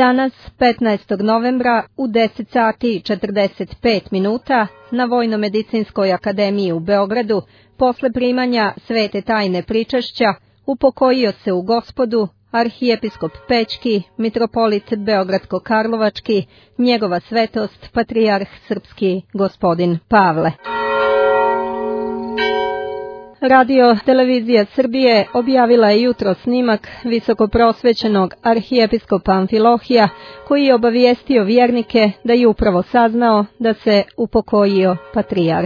Danas, 15. novembra, u 10 sati i 45 minuta, na Vojno-medicinskoj akademiji u Beogradu, posle primanja svete tajne pričašća, upokojio se u Gospodu arhijepiskop Pećki, mitropolit Beogradsko-Karlovački, njegova svetost, patrijarh srpski gospodin Pavle. Radio Televizija Srbije objavila je jutro snimak visokoprosvećenog arhijepiskopa Amfilohija, koji je obavijestio vjernike da je upravo saznao da se upokojio patrijarh.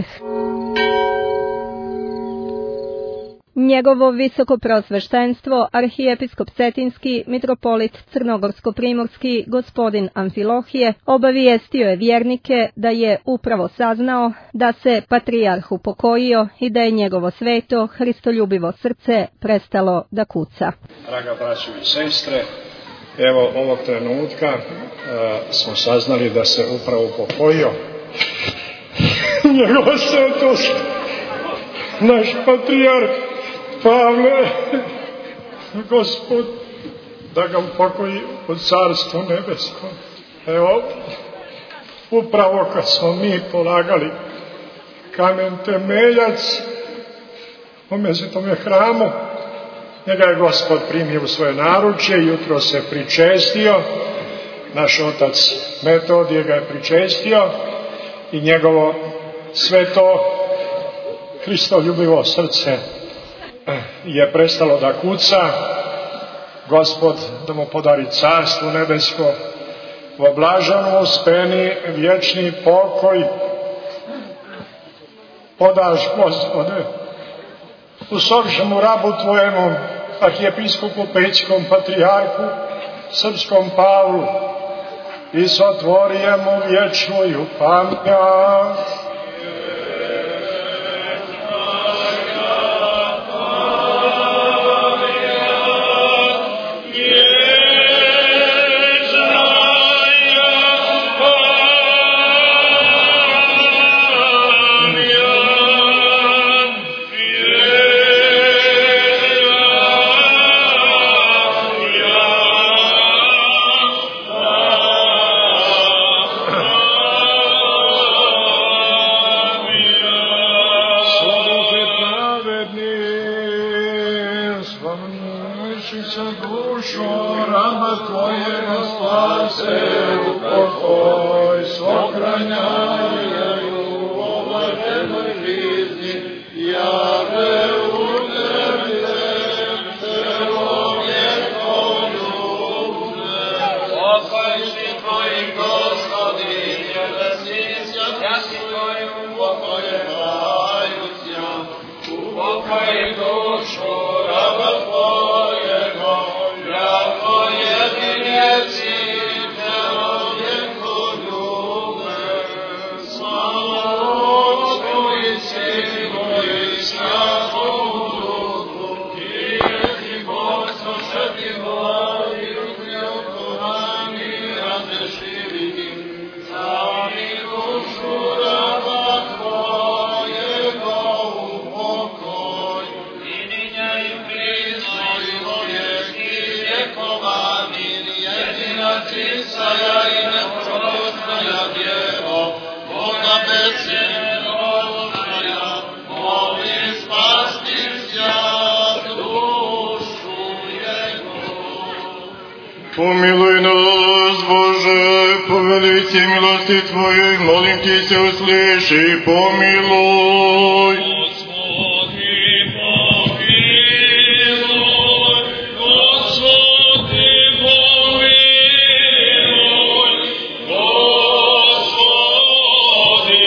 Njegovo visokoprosveštenstvo, arhijepiskop Cetinski, mitropolit Crnogorsko-primorski, gospodin Amfilohije, obavijestio je vjernike da je upravo saznao da se patrijarh upokojio i da je njegovo sveto, hristoljubivo srce prestalo da kuca. Draga braćo i sestre, evo ovog trenutka smo saznali da se upravo upokojio njegova svetost, naš patrijarh Pavle, Gospod, da ga upokoji u Carstvu nebeskom. Evo, upravo kad smo mi polagali kamen temeljac u Mesvetome hramu, njega je Gospod primio u svoje naručje, jutro se pričestio, naš otac Metodije ga je pričestio i njegovo sveto hristoljubivo srce je prestalo da kuca. Gospod da mu podari carstvo nebesko, u blaženu uspeni vječni pokoj podaš, Gospode, usovšemu rabu tvojemu, arhijepiskopu Pećkom, patrijarhu srpskom Pavlu, i sotvorijemu vječnuju pamet. Pomiluj nas, Bože, po velici milosti Tvojoj, molim Ti se usliši, pomiluj. Gospodi, pomiluj, Gospodi, pomiluj, Gospodi,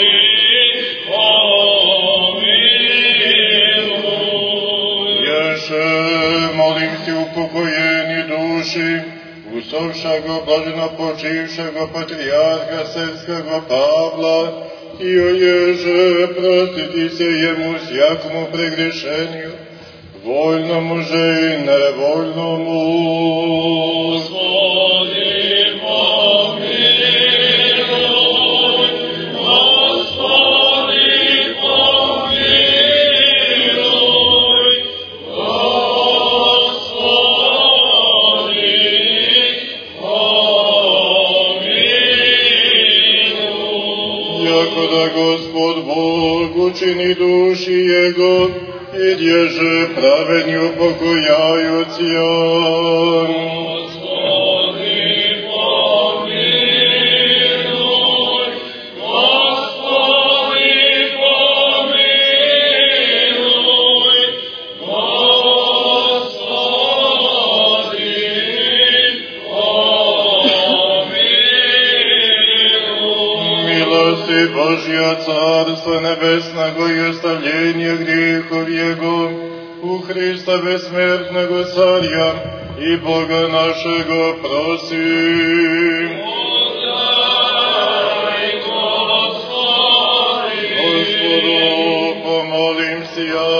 pomiluj. Ješe, molim Ti upokojeni duši, usovšago blaženo počivšago patrijarha srpskog Pavla, i oježe prostiti se jemu sjakomu pregrešenju, voljnomu i nevoljnomu. Gospodi, pomiluj, Gospodi, pomiluj, Gospodi, pomiluj. učini duši jego, i dježe pravedni upokojaju Cion. Božja carstva nebesnego i ostavljenje grijehov jego, u Hrista besmrtnego carja i Boga našega prosim. Gospodu, pomolim se ja.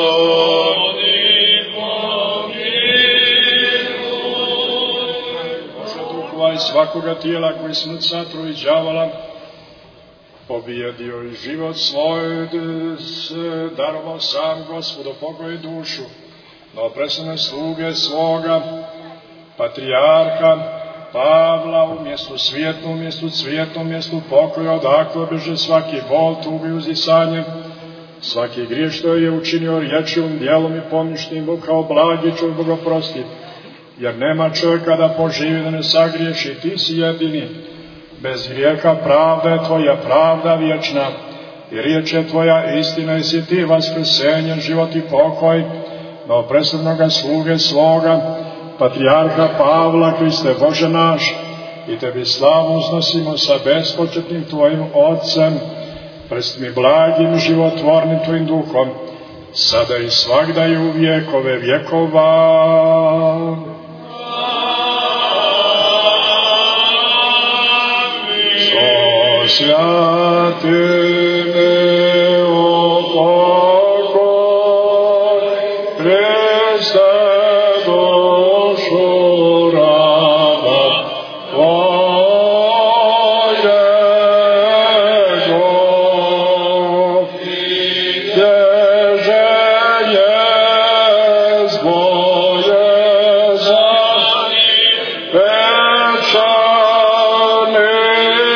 Bože duhova i svakoga tijela koji smrt satru i đavola, pobijedio i život svoj, darovao sam Gospodu pokoj dušu, no presne sluge svoga, patrijarha Pavla, u mjestu cvjetnom mjestu pokoja, odakle beže svaki bol, tugi, uzdisanje, svaki grijeh što je učinio riječom, djelom i pomišljem, Bog kao blagi čovjek Bog oprosti, jer nema čovjeka da poživi da ne sagriješi, ti si jedini. Bez grijeha pravda je tvoja, pravda vječna, i riječ je tvoja istina, i si ti vaskrsenje, život i pokoj, no presudnoga sluge svoga, patrijarha Pavla, Hriste Bože naš, i tebi slavu uznosimo sa bespočetnim tvojim Otcem, prstmi blagim, životvornim tvojim duhom, sada i svagda i u vjekove vjekova. Svjati me o pokoj, Hriste dušu rada tvojego, teže je zboje za večane.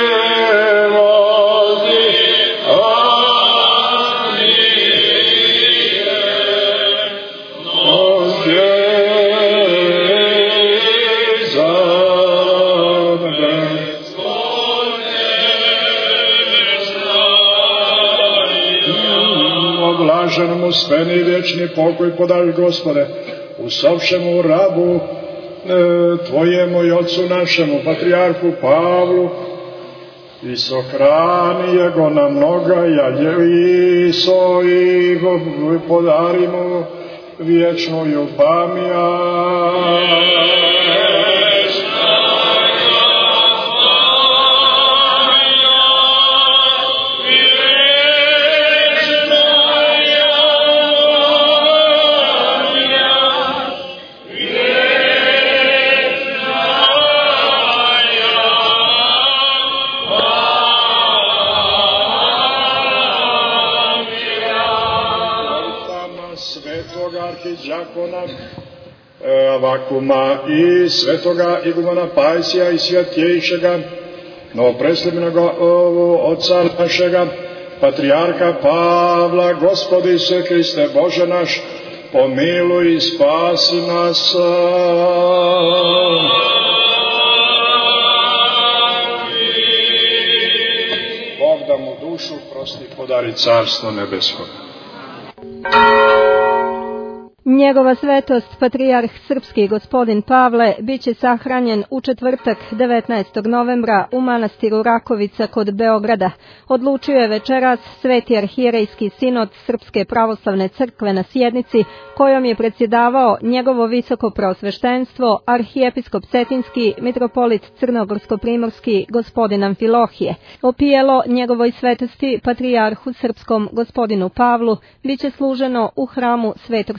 Blaženemu sveni vječni pokoj podaj, Gospode, usopšemu rabu Tvojemu i Otcu našemu, patrijarhu Pavlu, i sohrani jego na mnogaja, i podari mu vječnu ljubamija. Avakuma i svetoga igumana Pajsija i svjetjejšega, novopresljivnog Otca našega, patrijarha Pavla, Gospodi Isuse Hriste Bože naš, pomiluj i spasi nas. Bog da mu dušu prosti, podari carstvo nebesko. Njegova svetost, patrijarh srpski gospodin Pavle, bit će sahranjen u četvrtak 19. novembra u manastiru Rakovica kod Beograda. Odlučio je večeras Sveti arhijerejski sinod Srpske pravoslavne crkve na sjednici, kojom je predsjedavao njegovo visoko preosveštenstvo, arhijepiskop Cetinski, mitropolit Crnogorsko-primorski gospodin Amfilohije. Opijelo njegovoj svetosti, patrijarhu srpskom gospodinu Pavlu, bit će služeno u hramu Svetog Save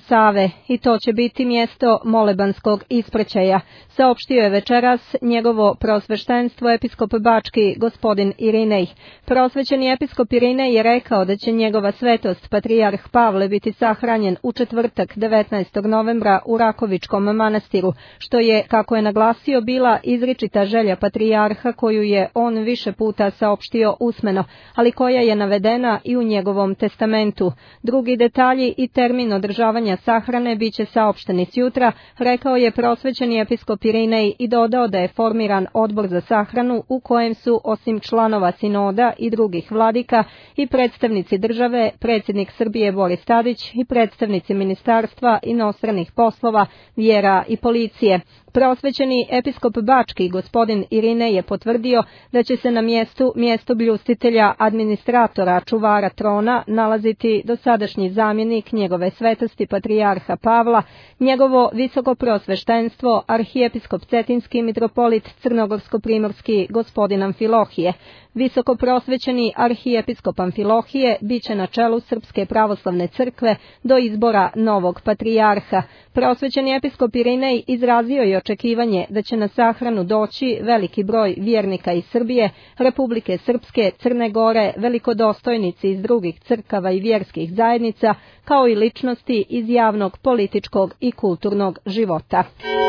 Save i to će biti mjesto molebanskog ispraćaja, saopštio je večeras njegovo prosveštenstvo episkop Bački gospodin Irinej. Prosvećeni episkop Irinej je rekao da će njegova svetost patrijarh Pavle biti sahranjen u četvrtak 19. novembra u Rakovičkom manastiru, što je, kako je naglasio, bila izričita želja patrijarha koju je on više puta saopštio usmeno, ali koja je navedena i u njegovom testamentu. Drugi detalji i termin održavanja sahrane biće saopšteni sjutra, rekao je prosvećeni episkop Irinej i dodao da je formiran odbor za sahranu u kojem su, osim članova sinoda i drugih vladika, i predstavnici države, predsjednik Srbije Boris Tadić i predstavnici ministarstva inostranih poslova, vjera i policije. Prosvećeni episkop Bački gospodin Irinej je potvrdio da će se na mjesto bljustitelja administratora čuvara trona nalaziti dosadašnji zamjenik njegove svetosti patrijarha Pavla, njegovo visoko prosveštenstvo arhijepiskop Cetinski mitropolit Crnogorsko-primorski gospodin Amfilohije. Visoko prosvećeni arhijepiskop Amfilohije biće na čelu Srpske pravoslavne crkve do izbora novog patrijarha. Prosvećeni episkop Irinej izrazio je očekivanje da će na sahranu doći veliki broj vjernika iz Srbije, Republike Srpske, Crne Gore, velikodostojnici iz drugih crkava i vjerskih zajednica, kao i ličnosti iz javnog, političkog i kulturnog života.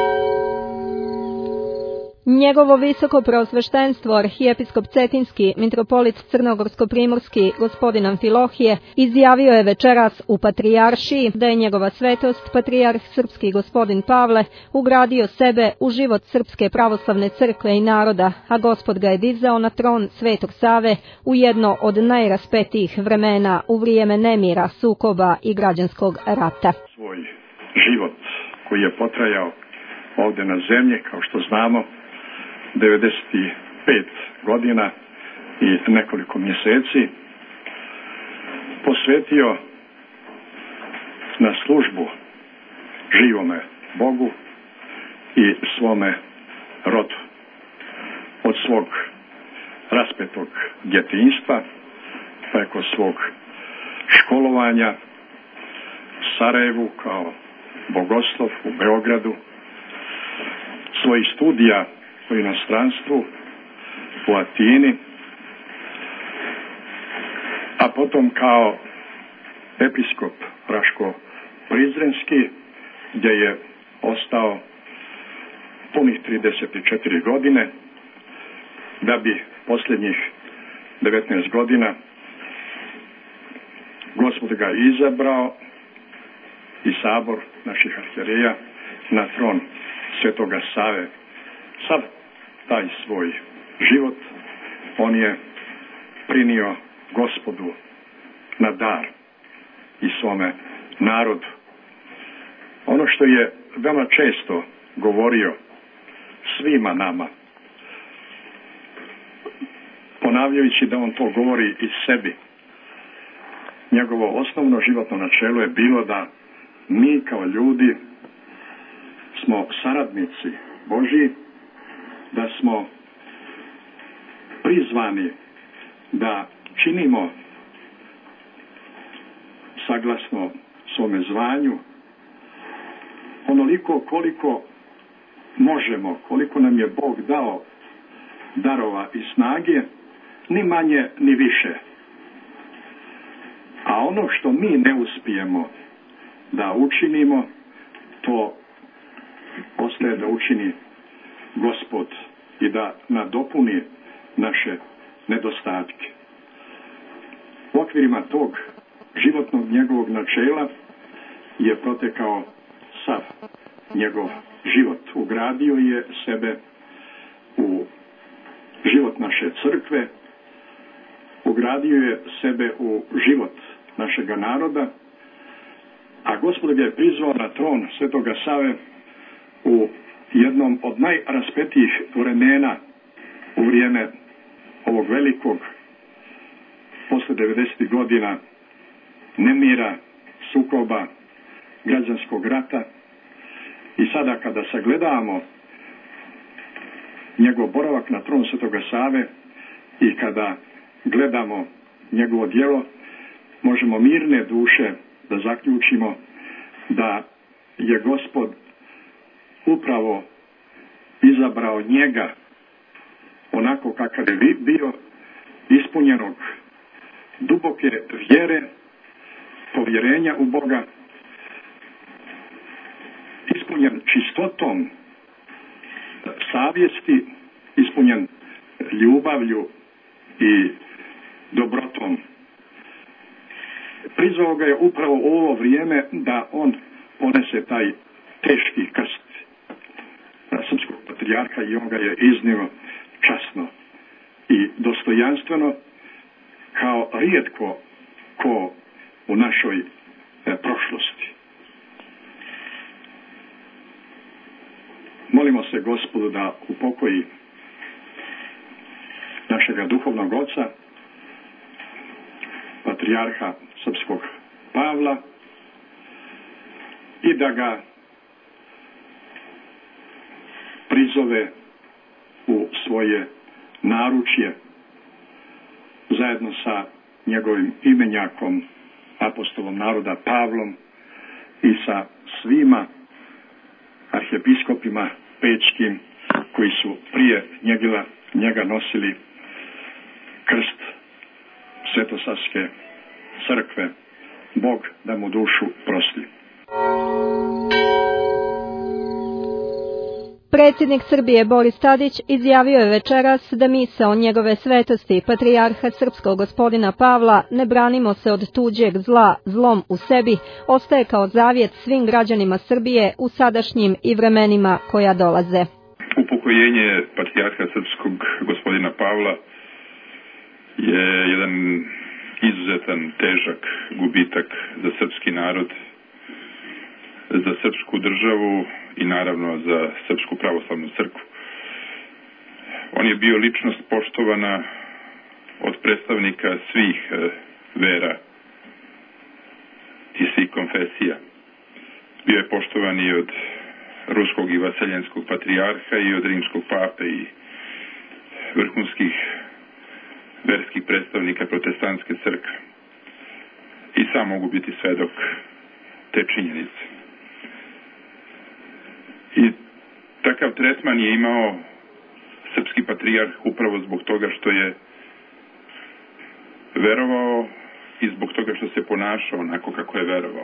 Njegovo visoko prosveštenstvo arhijepiskop Cetinski mitropolit Crnogorsko-primorski gospodin Amfilohije izjavio je večeras u Patrijaršiji da je njegova svetost patrijarh srpski gospodin Pavle ugradio sebe u život Srpske pravoslavne crkve i naroda, a Gospod ga je dizao na tron Svetog Save u jedno od najraspetijih vremena u vrijeme nemira, sukoba i građanskog rata. Svoj život koji je potrajao ovdje na zemlji, kao što znamo, 95 godina i nekoliko mjeseci, posvetio na službu živome Bogu i svome rodu. Od svog raspetog djetinjstva, preko svog školovanja u Sarajevu kao bogoslov, u Beogradu, svojih studija u inostranstvu, u Atini, a potom kao episkop Raško-Prizrenski, gdje je ostao punih 34 godine, da bi posljednjih 19 godina Gospod ga izabrao i sabor naših arhijereja na tron Svetoga Save. Sav taj svoj život on je prinio Gospodu na dar i svome narodu. Ono što je veoma često govorio svima nama, ponavljajući da on to govori i sebi, njegovo osnovno životno načelo je bilo da mi kao ljudi smo saradnici Božji, da smo prizvani da činimo saglasno svome zvanju onoliko koliko možemo, koliko nam je Bog dao darova i snage, ni manje ni više. A ono što mi ne uspijemo da učinimo, to ostaje da učini Gospod i da nadopuni naše nedostatke. U okvirima tog životnog njegovog načela je protekao sav njegov život. Ugradio je sebe u život naše crkve, ugradio je sebe u život našega naroda, a Gospod ga je prizvao na tron Svetoga Save u jednom od najraspetijih vremena u vrijeme ovog velikog, posle 90. godina, nemira, sukoba, građanskog rata. I sada kada sagledamo njegov boravak na tron Svetoga Save i kada gledamo njegovo djelo, možemo mirne duše da zaključimo da je Gospod upravo izabrao njega onako kakav je bio, ispunjenog duboke vjere, povjerenja u Boga, ispunjen čistotom savjesti, ispunjen ljubavlju i dobrotom. Prizvao ga je upravo u ovo vrijeme da on ponese taj teški krst srpskog patrijarha i on ga je iznio časno i dostojanstveno kao rijetko ko u našoj prošlosti. Molimo se Gospodu da upokoji našega duhovnog oca, patrijarha srpskog Pavla, i da ga prizove u svoje naručje zajedno sa njegovim imenjakom, apostolom naroda Pavlom, i sa svima arhiepiskopima pečkim koji su prije njega nosili krst Svetosavske crkve. Bog da mu dušu prosti. Predsjednik Srbije Boris Tadić izjavio je večeras da misao njegove svetosti patrijarha srpskog gospodina Pavla "Ne branimo se od tuđeg zla zlom u sebi" ostaje kao zavjet svim građanima Srbije u sadašnjim i vremenima koja dolaze. Upokojenje patrijarha srpskog gospodina Pavla je jedan izuzetan, težak gubitak za srpski narod, za srpsku državu i naravno za Srpsku pravoslavnu crkvu. On je bio ličnost poštovana od predstavnika svih vera i svih konfesija. Bio je poštovan i od ruskog i vaseljenskog patrijarha i od rimskog pape i vrhunskih verskih predstavnika protestantske crkve. I sam mogu biti svedok te činjenice. I takav tretman je imao srpski patrijarh upravo zbog toga što je verovao i zbog toga što se ponašao onako kako je verovao.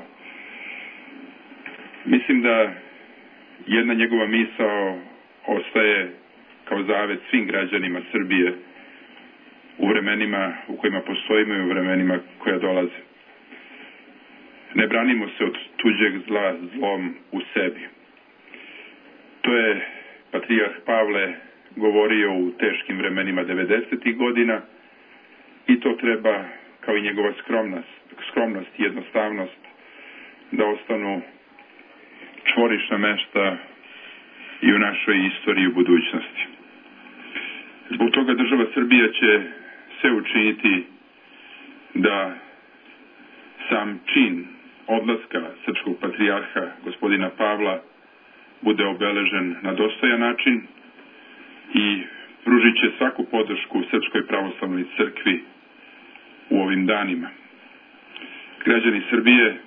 Mislim da jedna njegova misao ostaje kao zavet svim građanima Srbije u vremenima u kojima postojimo i u vremenima koja dolaze. Ne branimo se od tuđeg zla zlom u sebi. To je patrijarh Pavle govorio u teškim vremenima 90. godina i to treba, kao i njegova skromnost i jednostavnost, da ostanu čvorišna mesta i u našoj istoriji u budućnosti. Zbog toga država Srbija će sve učiniti da sam čin odlaska srpskog patrijarha gospodina Pavla bude obeležen na dostojan način i pružit će svaku podršku Srpskoj pravoslavnoj crkvi u ovim danima. Građani Srbije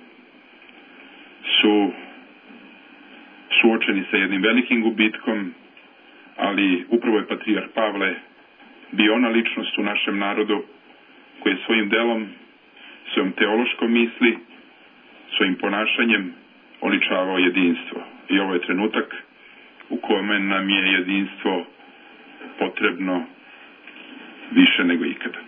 su suočeni sa jednim velikim gubitkom, ali upravo je patrijarh Pavle bio ona ličnost u našem narodu koji je svojim delom, svojom teološkom misli, svojim ponašanjem oličavao jedinstvo. I ovo je trenutak u kome nam je jedinstvo potrebno više nego ikada.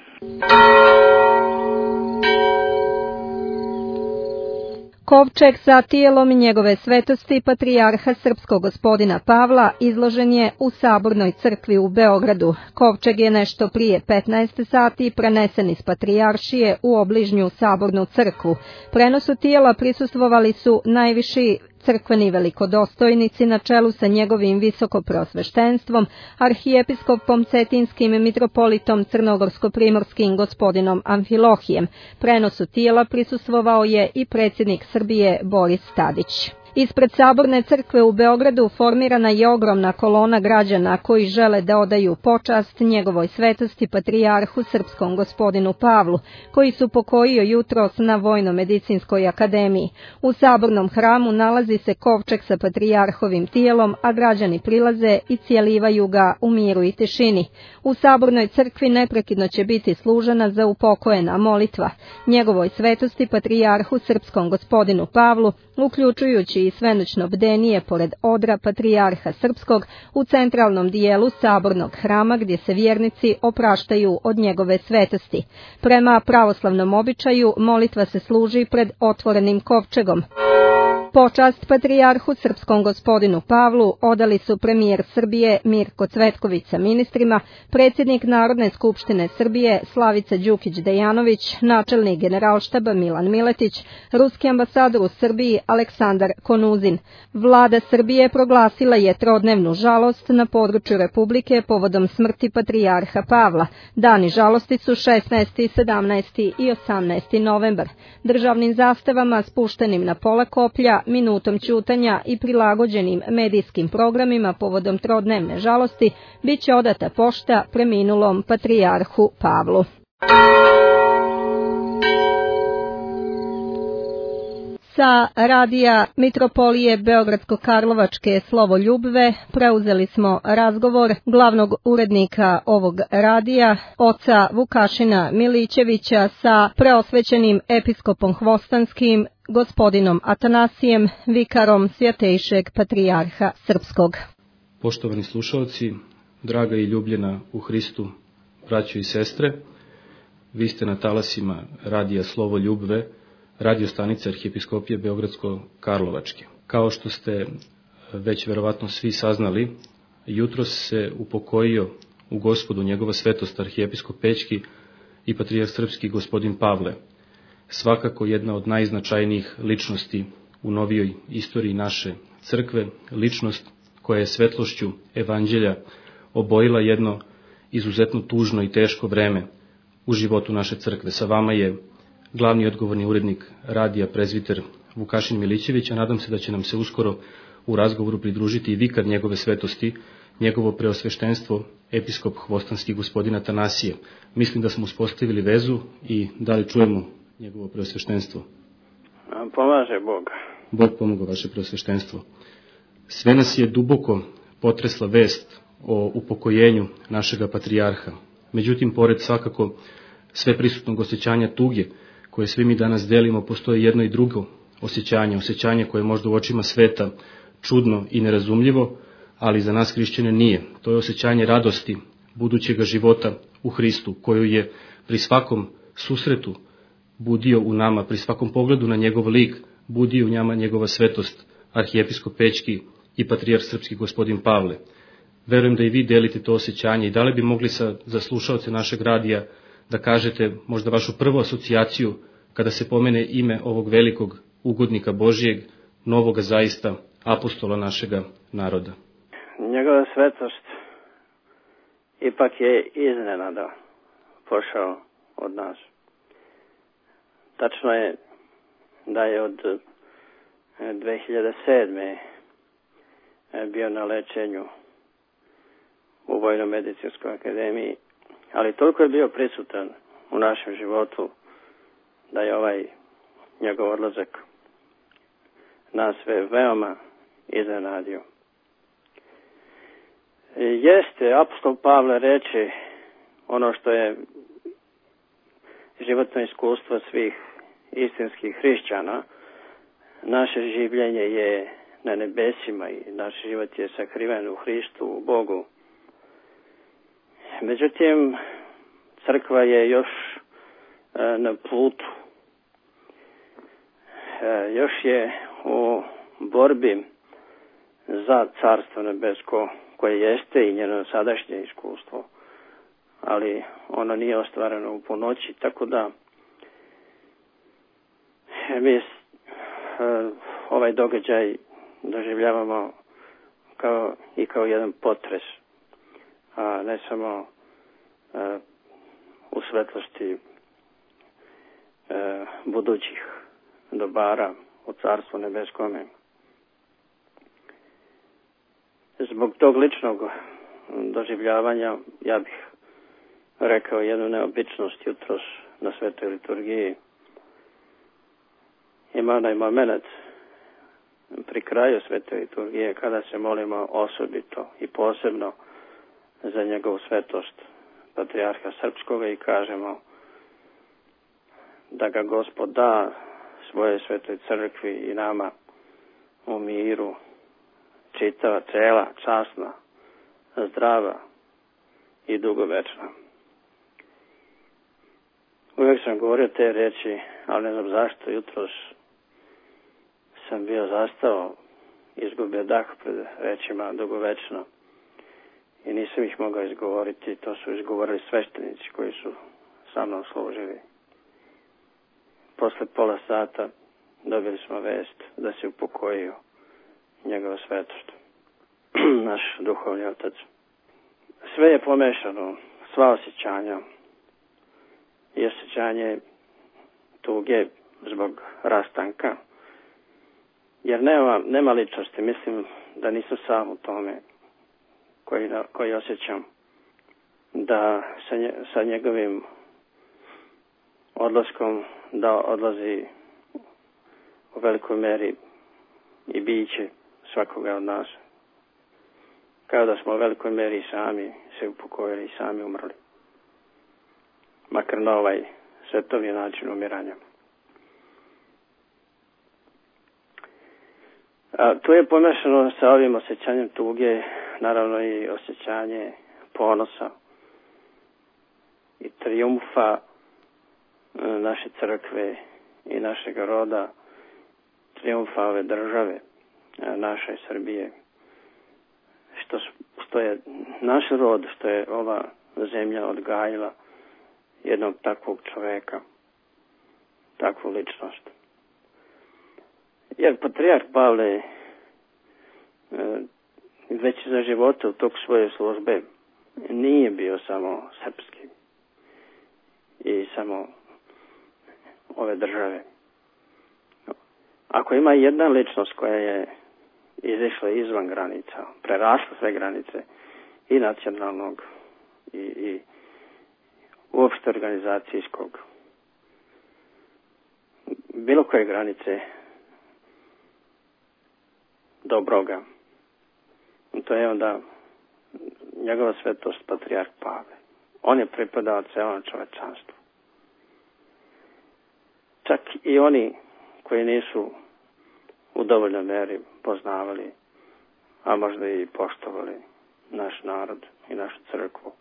Kovčeg sa tijelom njegove svetosti patrijarha srpskog gospodina Pavla izložen je u Sabornoj crkvi u Beogradu. Kovčeg je nešto prije 15 sati prenesen iz patrijaršije u obližnju Sabornu crkvu. Prenosu tijela prisustvovali su najviši crkveni velikodostojnici na čelu sa njegovim visokoprosveštenstvom, arhijepiskopom Cetinskim mitropolitom Crnogorsko-primorskim gospodinom Amfilohijem. Prenosu tijela prisustvovao je i predsjednik Srbije Boris Tadić. Ispred Saborne crkve u Beogradu formirana je ogromna kolona građana koji žele da odaju počast njegovoj svetosti patrijarhu srpskom gospodinu Pavlu, koji su pokojio jutros na Vojno-medicinskoj akademiji. U Sabornom hramu nalazi se kovčeg sa patrijarhovim tijelom, a građani prilaze i cijelivaju ga u miru i tišini. U Sabornoj crkvi neprekidno će biti služena za upokojena molitva njegovoj svetosti patrijarhu srpskom gospodinu Pavlu, uključujući i svenoćno bdenije pored odra patrijarha srpskog u centralnom dijelu Sabornog hrama gdje se vjernici opraštaju od njegove svetosti. Prema pravoslavnom običaju molitva se služi pred otvorenim kovčegom. Počast patrijarhu srpskom gospodinu Pavlu odali su premijer Srbije Mirko Cvetković sa ministrima, predsjednik Narodne skupštine Srbije Slavica Đukić-Dejanović, načelnik Generalštaba Milan Miletić, ruski ambasador u Srbiji Aleksandar Konuzin. Vlada Srbije proglasila je trodnevnu žalost na području Republike povodom smrti patrijarha Pavla. Dani žalosti su 16., 17. i 18. novembar. Državnim zastavama spuštenim na pola koplja, minutom ćutanja i prilagođenim medijskim programima povodom trodnevne žalosti bit će odata pošta preminulom patrijarhu Pavlu. Sa radija Mitropolije Beogradsko-Karlovačke Slovoljubve preuzeli smo razgovor glavnog urednika ovog radija, oca Vukašina Milićevića, sa preosvećenim episkopom Hvostanskim, gospodinom Atanasijem, vikarom Svjatejšeg patrijarha srpskog. Poštovani slušalci, draga i ljubljena u Hristu, braćo i sestre, vi ste na talasima radija Slovoljubve, radio stanice Arhijepiskopije Beogradsko-Karlovačke. Kao što ste već verovatno svi saznali, jutros se upokojio u Gospodu njegova svetost arhijepiskop Pećki i patrijarh srpski gospodin Pavle, svakako jedna od najznačajnijih ličnosti u novijoj istoriji naše crkve, ličnost koja je svetlošću evanđelja obojila jedno izuzetno tužno i teško vreme u životu naše crkve. Sa vama je glavni odgovorni urednik radija prezbiter Vukašin Milićević, a nadam se da će nam se uskoro u razgovoru pridružiti i vikar njegove svetosti, njegovo preosveštenstvo, episkop Hvostanski gospodin Atanasije. Mislim da smo uspostavili vezu i da li čujemo njegovo preosveštenstvo. Pomaže Bog. Bog pomogao vaše preosveštenstvo. Sve nas je duboko potresla vest o upokojenju našega patrijarha. Međutim, pored svakako sve prisutnog osjećanja tuge, koje svi mi danas delimo, postoji jedno i drugo osjećanje koje je možda u očima sveta čudno i nerazumljivo, ali za nas hrišćane nije. To je osjećanje radosti budućega života u Hristu, koju je pri svakom susretu budio u nama, pri svakom pogledu na njegov lik, budio u njama njegova svetost, arhijepiskop Pećki i patrijarh srpski gospodin Pavle. Verujem da i vi delite to osjećanje i da li bi mogli za slušaoce našeg radija da kažete možda vašu prvu asocijaciju kada se pomene ime ovog velikog ugodnika Božijeg, novoga zaista apostola našega naroda. Njegova svetost ipak je iznenada pošao od nas. Tačno je da je od 2007. bio na lečenju u Vojno-medicinskoj akademiji, ali toliko je bio prisutan u našem životu da je ovaj njegov odlazak nas veoma iznenadio. Jeste, apostol Pavle reče ono što je životno iskustvo svih istinskih hrišćana. Naše življenje je na nebesima i naš život je sakriven u Hristu, u Bogu. Međutim, crkva je još na putu. Još je u borbi za carstvo nebesko, koje jeste i njeno sadašnje iskustvo, ali ono nije ostvareno u punoći, tako da mi ovaj događaj doživljavamo kao jedan potres, a ne samo u svetlosti budućih dobara u carstvu nebeskome. Zbog tog ličnog doživljavanja ja bih rekao jednu neobičnost jutros na svetoj liturgiji. Ima onaj moment pri kraju svete liturgije kada se molimo osobito i posebno za njegovu svetost patrijarha srpskoga i kažemo da ga Gospod da svoje svetoj crkvi i nama u miru, čitava, cela, časna, zdrava i dugovečna. Uvijek sam govorio te reči, ali ne znam zašto jutros sam bio zastao, izgubio dah pred rečima dugovečno i nisam ih mogao izgovoriti. To su izgovorili sveštenici koji su sa mnom služili. Posle pola sata dobili smo vest da se upokojio njegova svetost, naš duhovni otac. Sve je pomešano, sva osjećanja i osjećanje tuge zbog rastanka, jer nema ličnosti. Mislim da nisam sam u tome koji osjećam da sa njegovim odlaskom da odlazi u velikoj meri i biće svakoga od nas. Kao da smo u velikoj meri sami se upokojili i sami umrli. Makar na ovaj svetovni način umiranja. Tu je pomešano sa ovim osjećanjem tuge, naravno i osjećanje ponosa i trijumfa naše crkve i našeg roda, trijumfa ove države, naše Srbije, što je naš rod, što je ova zemlja odgajila jednog takvog čoveka, takvu ličnost. Jer patrijarh Pavle već za života u tog svoje službe nije bio samo srpski i samo ove države. Ako ima jedna ličnost koja je izišla izvan granica, prerasla sve granice i nacionalnog i uopšte organizacijskog, bilo koje granice dobroga, to je onda njegova svetost patrijarh Pavle. On je pripadao celom čovečanstvu. Čak i oni koji nisu u dovoljnoj meri poznavali, a možda i poštovali naš narod i našu crkvu.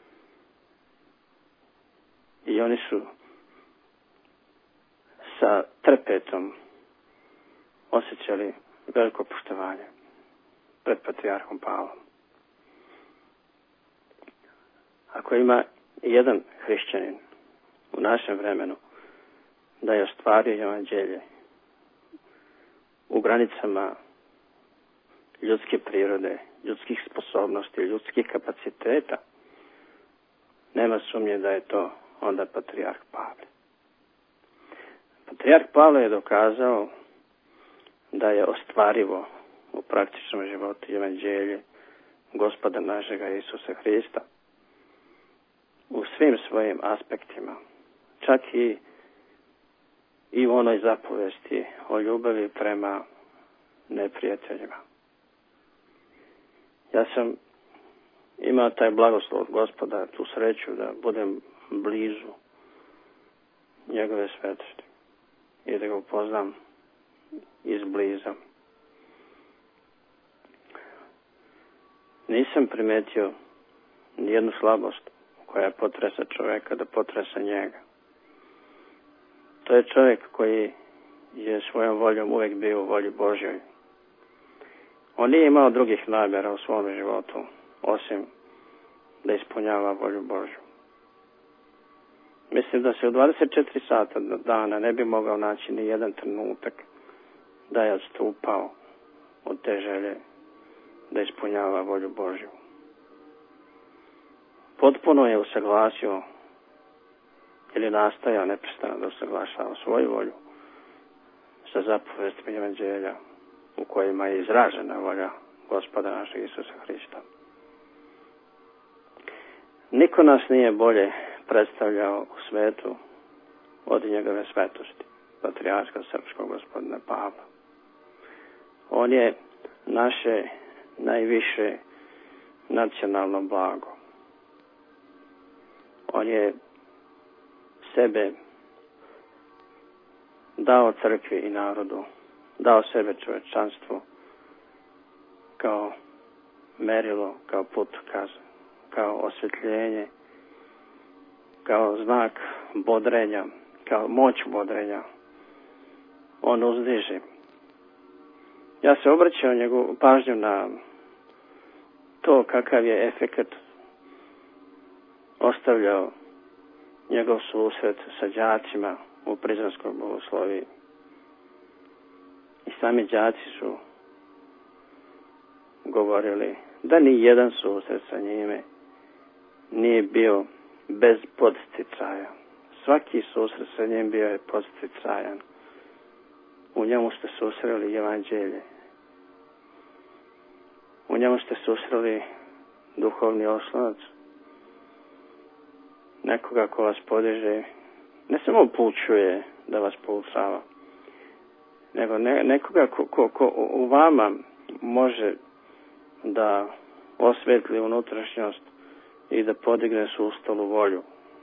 I oni su sa trepetom osjećali veliko poštovanje pred patrijarhom Pavlom. Ako ima jedan hrišćanin u našem vremenu da je ostvario evanđelje u granicama ljudske prirode, ljudskih sposobnosti, ljudskih kapaciteta, nema sumnje da je to onda patrijarh Pavle. Patrijarh Pavle je dokazao da je ostvarivo u praktičnom životu evanđelje Gospoda našega Isusa Hrista u svim svojim aspektima, čak i u onoj zapovesti o ljubavi prema neprijateljima. Ja sam imao taj blagoslov od Gospoda, tu sreću da budem blizu njegove svetosti i da ga upoznam izbliza. Nisam primetio nijednu slabost koja potresa čoveka da potresa njega. To je čovjek koji je svojom voljom uvijek bio u volji Božjoj. On nije imao drugih namjera u svom životu, osim da ispunjava volju Božju. Mislim da se u 24 sata dana ne bi mogao naći ni jedan trenutak da je odstupao od te želje da ispunjava volju Božju. Potpuno je usaglasio ili nastajao neprestano da usaglašava svoju volju sa zapovestima evanđelja u kojima je izražena volja Gospoda našeg Isusa Hrista. Niko nas nije bolje predstavljao u svetu od njegove svetosti, patrijarha srpskog gospodina Pavla. On je naše najviše nacionalno blago. On je sebe dao crkvi i narodu, dao sebe čovječanstvu kao merilo, kao putokaz, kao osvjetljenje, kao znak bodrenja, kao moć bodrenja. On uzdiže. Ja se obraćao njegovu pažnju na to kakav je efekat ostavljao njegov susret sa đacima u Prizrenskoj bogosloviji. I sami đaci su govorili da ni jedan susret sa njime nije bio bez podsticaja. Svaki susret sa njim bio je podsticajan. U njemu ste susreli evanđelje. U njemu ste susreli duhovni oslonac. Nekoga ko vas podiže, ne samo poučuje da vas poučava, nego nekoga ko u vama može da osvetli unutrašnjost i da podigne sustalu volju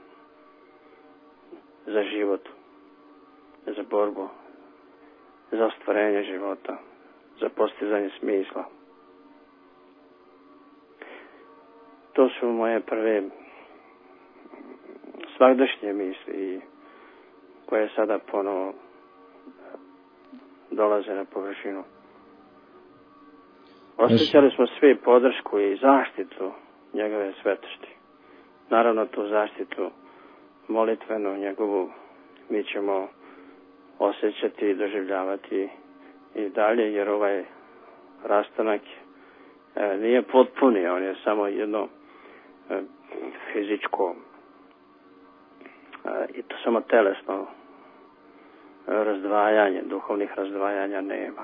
za život, za borbu, za ostvarenje života, za postizanje smisla. To su moje prve svagdašnje misli koje sada ponovo dolaze na površinu. Osjećali smo svi podršku i zaštitu njegove svetosti. Naravno, tu zaštitu molitvenu njegovu mi ćemo osjećati i doživljavati i dalje, jer ovaj rastanak nije potpuni, on je samo jedno fizičko i to samo telesno razdvajanje, duhovnih razdvajanja nema.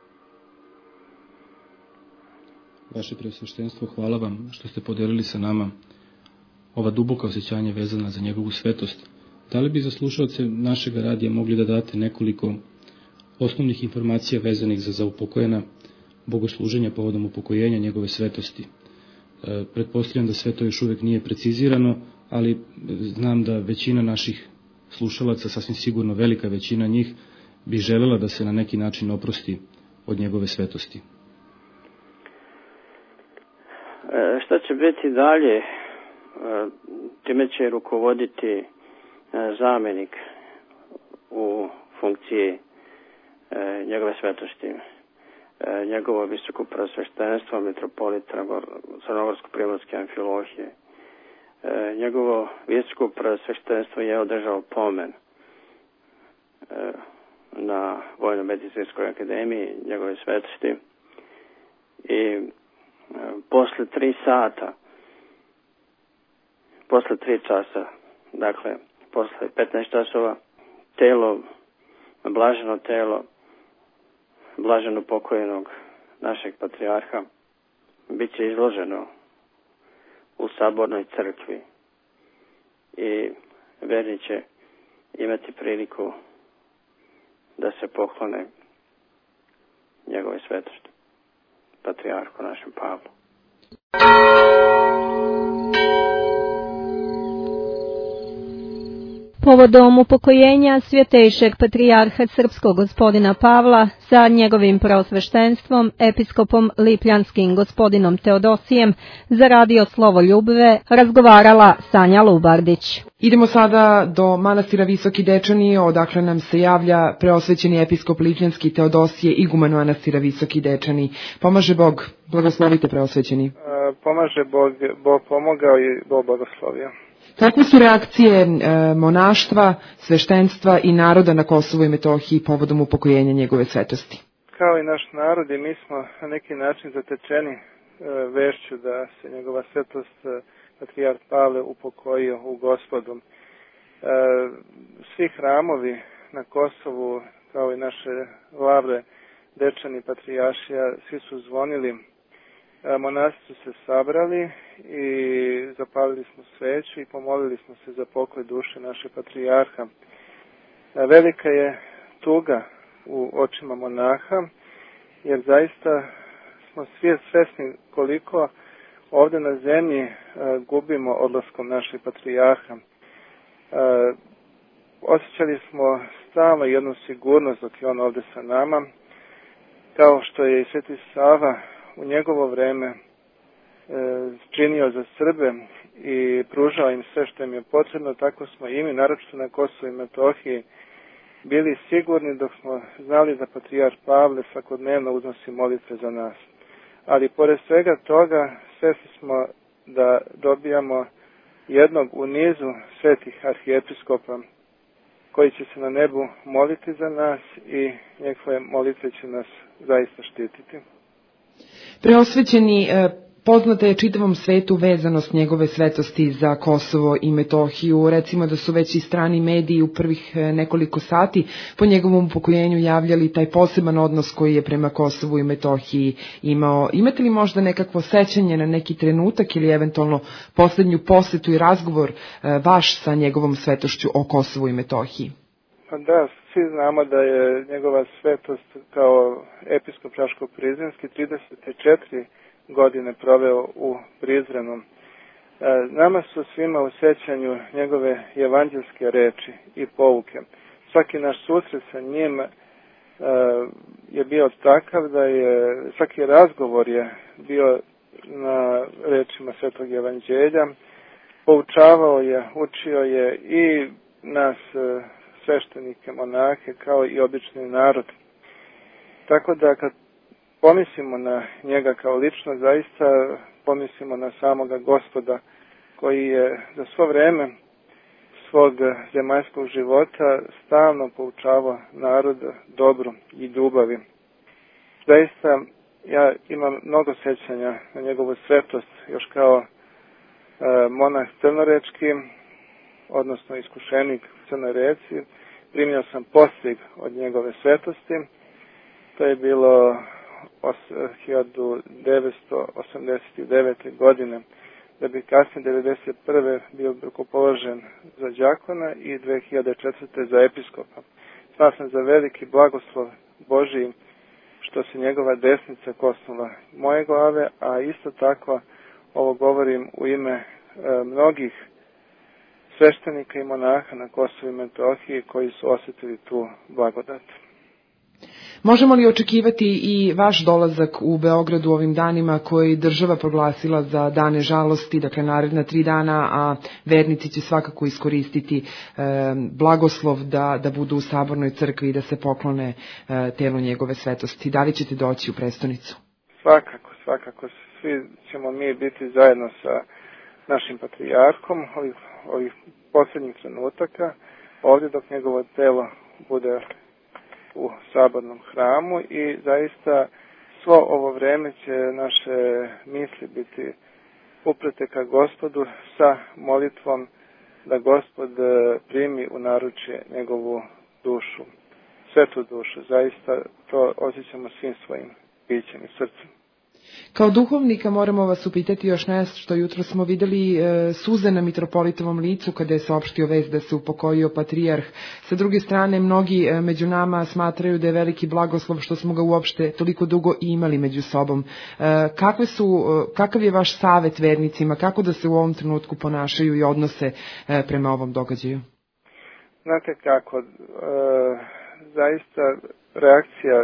Vaše Preosveštenstvo, hvala vam što ste podelili sa nama ova duboka osjećanja vezana za njegovu svetost. Da li bi za slušalce našeg radija mogli da date nekoliko osnovnih informacija vezanih za upokojena bogosluženja povodom upokojenja njegove svetosti? Pretpostavljam da sve to još uvek nije precizirano, ali znam da većina naših slušalaca, sasvim sigurno velika većina njih, bi želela da se na neki način oprosti od njegove svetosti. Šta će biti dalje? Time će rukovoditi zamjenik u funkciji njegove svetosti. Njegovo visoko preosveštenstvo mitropolita Crnogorsko-primorske Amfilohije. Njegovo visoko preosveštenstvo je održao pomen na Vojno-medicinskoj akademiji njegove svetosti i posle 3 sata, posle 3 časa, dakle posle 15 časova, blaženo pokojnog našeg patrijarha bit će izloženo u sabornoj crkvi i verni će imati priliku da se poklone njegove svetosti, patrijarhu našem Pavlu. Povodom upokojenja svjetejšeg patrijarha srpskog gospodina Pavla sa njegovim preosveštenstvom, episkopom Lipljanskim gospodinom Teodosijem, za radio Slovo Ljubve razgovarala Sanja Lubardić. Idemo sada do manastira Visoki Dečani, odakle nam se javlja preosvećeni episkop Lipljanski Teodosije, iguman manastira Visoki Dečani. Pomaže Bog, blagoslovite preosvećeni. Pomaže Bog, Bog pomogao i Bog blagoslovio. Kakve su reakcije monaštva, sveštenstva i naroda na Kosovu i Metohiji povodom upokojenja njegove svetosti? Kao i naš narod, i mi smo na neki način zatečeni vešću da se njegova svetost patrijarh Pavle upokojio u Gospodu. Svi hramovi na Kosovu, kao i naše lavre, Dečani, Patrijaršija, svi su zvonili monasi su se sabrali i zapalili smo sveću i pomolili smo se za pokoj duše naše patrijarha. Velika je tuga u očima monaha, jer zaista smo svi svesni koliko ovdje na zemlji gubimo odlaskom našeg patrijarha. Osjećali smo stalno jednu sigurnost dok je on ovdje sa nama, kao što je i Sveti Sava u njegovo vreme činio za Srbe i pružao im sve što im je potrebno, tako smo i mi, naročito na Kosovu i Metohiji, bili sigurni dok smo znali da patrijarh Pavle svakodnevno uznosi molitve za nas. Ali pored svega toga svesni smo da dobijamo jednog u nizu svetih arhijepiskopa koji će se na nebu moliti za nas i njegove molitve će nas zaista štititi. Preosvećeni, poznata je čitavom svetu vezanost njegove svetosti za Kosovo i Metohiju. Recimo da su već i strani mediji u prvih nekoliko sati po njegovom upokojenju javljali taj poseban odnos koji je prema Kosovu i Metohiji imao. Imate li možda nekakvo sećanje na neki trenutak ili eventualno posljednju posetu i razgovor vaš sa njegovom svetošću o Kosovu i Metohiji? Pa da, svi znamo da je njegova svetost kao episkop Čaško-Prizrenski 34 godine proveo u Prizrenu. Nama su svima u sećanju njegove evanđelske reči i pouke. Svaki naš susret sa njim je bio takav da je, svaki razgovor je bio na rečima Svetog Evanđelja, poučavao je, učio je i nas sveštenike, monahe, kao i obični narod. Tako da kad pomislimo na njega kao lično, zaista pomislimo na samoga Gospoda koji je za svo vreme svog zemaljskog života stalno poučavao narod dobru i ljubavi. Zaista ja imam mnogo sećanja na njegovu svetost još kao monah crnorečki, odnosno iskušenik u Crnoj Reci. Primio sam postig od njegove svetosti. To je bilo 1989. godine, da bi kasnije 1991. bio rukopoložen za đakona i 2004. za episkopa. Znao sam za veliki blagoslov Božiji što se njegova desnica kosnula moje glave, a isto tako ovo govorim u ime mnogih sveštenika i monaha na Kosovu i Metohiji koji su osjetili tu blagodat. Možemo li očekivati i vaš dolazak u Beogradu ovim danima koji država proglasila za dane žalosti, dakle naredna 3 dana, a vernici će svakako iskoristiti blagoslov da budu u Sabornoj crkvi i da se poklone telu njegove svetosti. Da li ćete doći u prestonicu? Svakako. Svi ćemo mi biti zajedno sa našim patrijarhom ovih posljednjih trenutaka, ovdje dok njegovo telo bude u Sabornom hramu i zaista svo ovo vreme će naše misli biti uprete ka Gospodu sa molitvom da Gospod primi u naručje njegovu dušu, svetu dušu. Zaista to osjećamo svim svojim bićem i srcem. Kao duhovnika moramo vas upitati još nešto. Jutro smo vidjeli suze na mitropolitovom licu kada je saopštio vest da se upokojio patrijarh. Sa druge strane, mnogi među nama smatraju da je veliki blagoslov što smo ga uopšte toliko dugo imali među sobom. Kakav je vaš savet vernicima? Kako da se u ovom trenutku ponašaju i odnose prema ovom događaju? Znate kako, zaista reakcija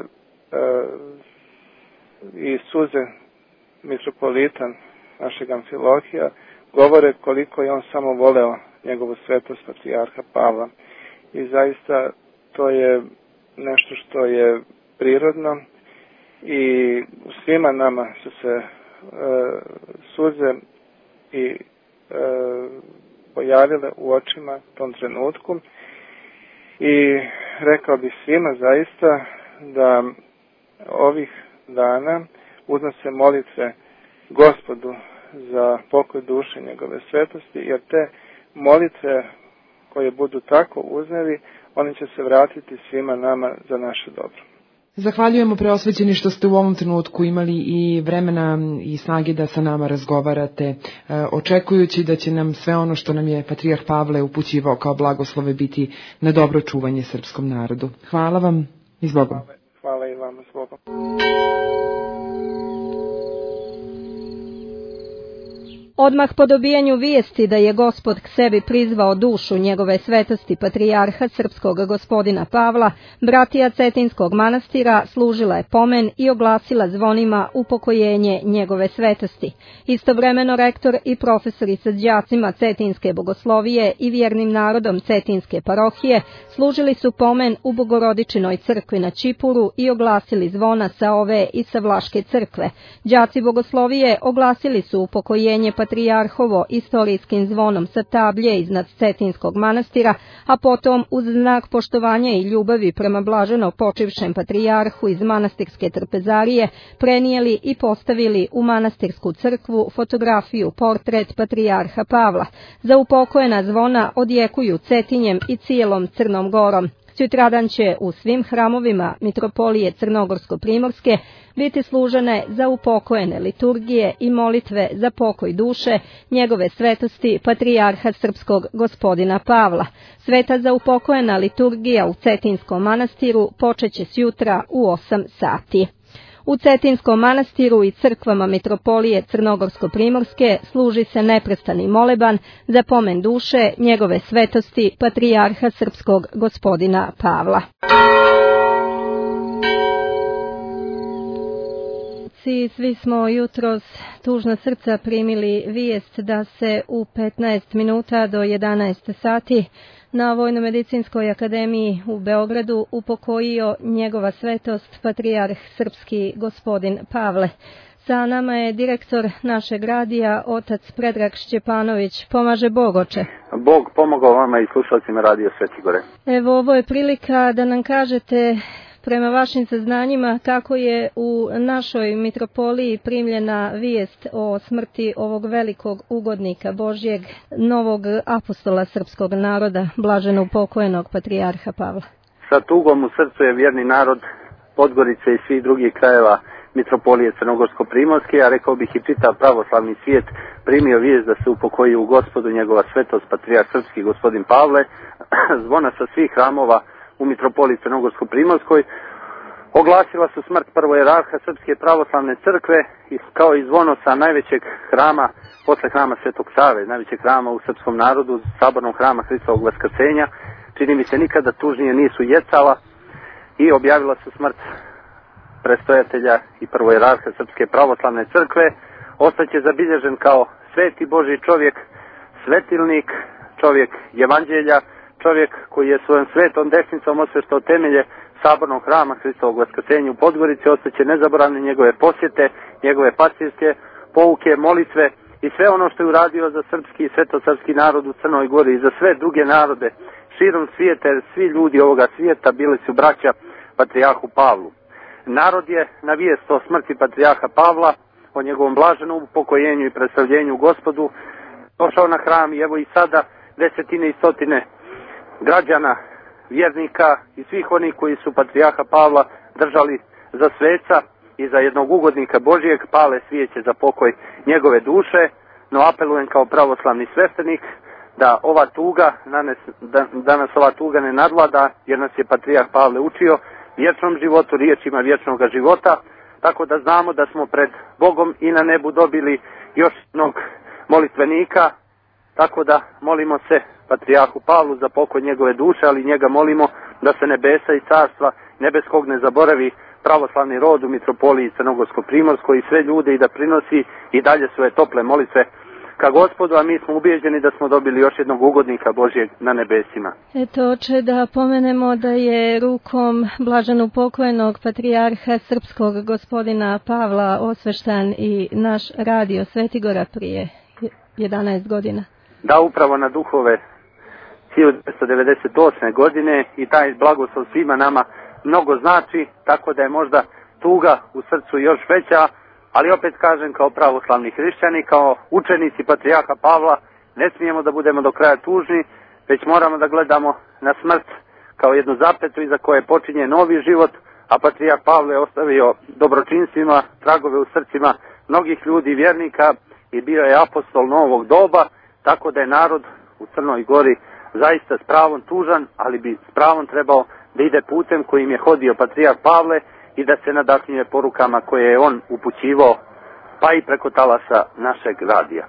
i suze mitropolita našeg Amfilohija govore koliko je on samo voleo njegovu svetost patrijarha Pavla. I zaista to je nešto što je prirodno i svima nama su se suze i pojavile u očima u tom trenutku i rekao bih svima zaista da ovih dana uznose molitve Gospodu za pokoj duše njegove svetosti, jer te molitve koje budu tako uzneli, oni će se vratiti svima nama za naše dobro. Zahvaljujemo preosvećeni što ste u ovom trenutku imali i vremena i snage da sa nama razgovarate, očekujući da će nam sve ono što nam je patrijarh Pavle upućivao kao blagoslove biti na dobro čuvanje srpskom narodu. Hvala vam i s Bogom. Hvala i vama, s Bogom. Odmah po dobijanju vijesti da je Gospod k sebi prizvao dušu njegove svetosti patrijarha srpskog gospodina Pavla, bratija Cetinskog manastira služila je pomen i oglasila zvonima upokojenje njegove svetosti. Istovremeno rektor i profesori sa đacima Cetinske bogoslovije i vjernim narodom Cetinske parohije služili su pomen u Bogorodičinoj crkvi na Čipuru i oglasili zvona sa ove i sa Vlaške crkve. Đaci bogoslovije oglasili su upokojenje patrijarhovo istorijskim zvonom sa tablje iznad Cetinskog manastira, a potom uz znak poštovanja i ljubavi prema blaženo počivšem patrijarhu iz manastirske trpezarije prenijeli i postavili u manastirsku crkvu fotografiju portret patrijarha Pavla. Za upokojena zvona odjekuju Cetinjem i cijelom Crnom Gorom. Sutradan će u svim hramovima Mitropolije Crnogorsko-Primorske biti služene za upokojene liturgije i molitve za pokoj duše njegove svetosti patrijarha srpskog gospodina Pavla. Sveta za upokojena liturgija u Cetinskom manastiru počeće sjutra u 8 sati. U Cetinskom manastiru i crkvama Mitropolije Crnogorsko-Primorske služi se neprestani moleban za pomen duše njegove svetosti patrijarha srpskog gospodina Pavla. Svi smo jutros tužna srca primili vijest da se u 15 minuta do 11 sati na Vojno-medicinskoj akademiji u Beogradu upokojio njegova svetost patrijarh srpski gospodin Pavle. Sa nama je direktor našeg radija, otac Predrag Šćepanović. Pomaže Bog, oče. Bog pomogao vama i slušalcima Radio Sveti Gore. Evo, ovo je prilika da nam kažete prema vašim saznanjima kako je u našoj mitropoliji primljena vijest o smrti ovog velikog ugodnika Božjeg, novog apostola srpskog naroda, blaženo upokojenog patrijarha Pavla. Sa tugom u srcu je vjerni narod Podgorice i svih drugih krajeva Mitropolije Crnogorsko-Primorske, a rekao bih i čitav pravoslavni svijet primio vijest da se upokoji u Gospodu njegova svetost patrijarh srpski gospodin Pavle. Zvona sa svih hramova u Mitropoliji Crnogorsko-Primorskoj oglasila su smrt prvojerarha Srpske pravoslavne crkve, kao i zvono sa najvećeg hrama, posle hrama Svetog Save, najvećeg hrama u srpskom narodu, sabornog hrama Hristovog Vaskrsenja. Čini mi se nikada tužnije nisu jecala i objavila su smrt prestojatelja i prvojerarha Srpske pravoslavne crkve. Ostaće zabilježen kao sveti Božji čovjek, svetilnik, čovjek evanđelja, čovjek koji je svojom svetom desnicom osveštao temelje sabornog hrama Hristovog Vaskrsenja u Podgorici. Ostaće nezaboravne njegove posjete, njegove pastirske pouke, molitve i sve ono što je uradio za srpski i svetosavski narod u Crnoj Gori i za sve druge narode širom svijeta, jer svi ljudi ovoga svijeta bili su braća patrijarhu Pavlu. Narod je na vijest o smrti patrijarha Pavla, o njegovom blaženom upokojenju i predstavljenju Gospodu došao na hram i evo i sada desetine i stotine građana, vjernika i svih onih koji su patrijarha Pavla držali za sveca i za jednog ugodnika Božijeg, pale svijeće za pokoj njegove duše, no apelujem kao pravoslavni sveštenik da ova tuga, da nas ova tuga ne nadvlada, jer nas je patrijarh Pavle učio vječnom životu, riječima vječnog života, tako da znamo da smo pred Bogom i na nebu dobili još jednog molitvenika, tako da molimo se patrijarhu Pavlu za pokoj njegove duše, ali njega molimo da se nebesa i carstva nebeskog ne zaboravi pravoslavni rod u Mitropoliji Crnogorsko-Primorskoj i sve ljude i da prinosi i dalje svoje tople molitve ka Gospodu, a mi smo ubijeđeni da smo dobili još jednog ugodnika Božjeg na nebesima. Eto, oče, da pomenemo da je rukom blaženo pokojnog patrijarha srpskog gospodina Pavla osveštan i naš radio Svetigora prije 11 godina. Da, upravo na duhove 1998. godine i taj blagoslov svima nama mnogo znači, tako da je možda tuga u srcu još veća, ali opet kažem kao pravoslavni hrišćani, kao učenici patrijarha Pavla, ne smijemo da budemo do kraja tužni, već moramo da gledamo na smrt kao jednu zapetu iza koje počinje novi život, a patrijarh Pavle je ostavio dobročinstvima tragove u srcima mnogih ljudi vjernika i bio je apostol novog doba, tako da je narod u Crnoj Gori zaista s pravom tužan, ali bi s pravom trebao da ide putem kojim je hodio patrijarh Pavle i da se nadahnjuje porukama koje je on upućivao, pa i preko talasa našeg radija.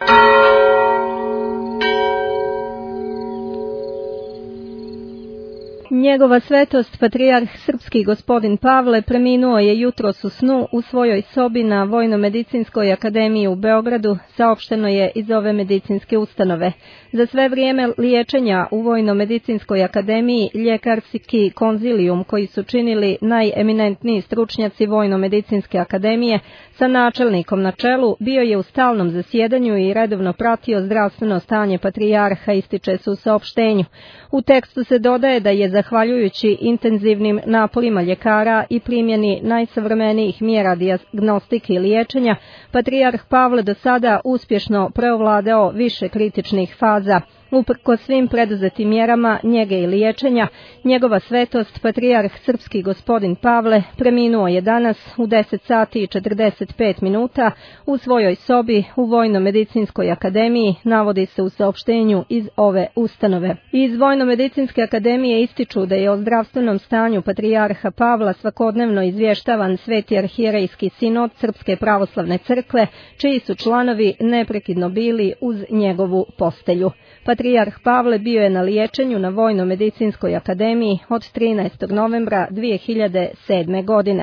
Njegova svetost, patrijarh srpski gospodin Pavle, preminuo je jutros u snu u svojoj sobi na Vojno-medicinskoj akademiji u Beogradu, saopšteno je iz ove medicinske ustanove. Za sve vrijeme liječenja u Vojno-medicinskoj akademiji ljekarski konzilijum koji su činili najeminentniji stručnjaci Vojno-medicinske akademije sa načelnikom na čelu bio je u stalnom zasjedanju i redovno pratio zdravstveno stanje patrijarha, ističe se u saopštenju. U tekstu se dodaje da je zahvaljujući intenzivnim naporima ljekara i primjeni najsavremenijih mjera dijagnostike i liječenja, patrijarh Pavle do sada uspješno preovladao više kritičnih faza. Uprkos svim preduzetim mjerama njege i liječenja, njegova svetost, patrijarh srpski gospodin Pavle, preminuo je danas u 10 sati i 45 minuta u svojoj sobi u Vojno-medicinskoj akademiji, navodi se u saopštenju iz ove ustanove. Iz Vojno-medicinske akademije ističu da je o zdravstvenom stanju patrijarha Pavla svakodnevno izvještavan Sveti arhijerejski sinod Srpske pravoslavne crkve, čiji su članovi neprekidno bili uz njegovu postelju. Patrijarh Pavle bio je na liječenju na Vojno-medicinskoj akademiji od 13. novembra 2007. godine.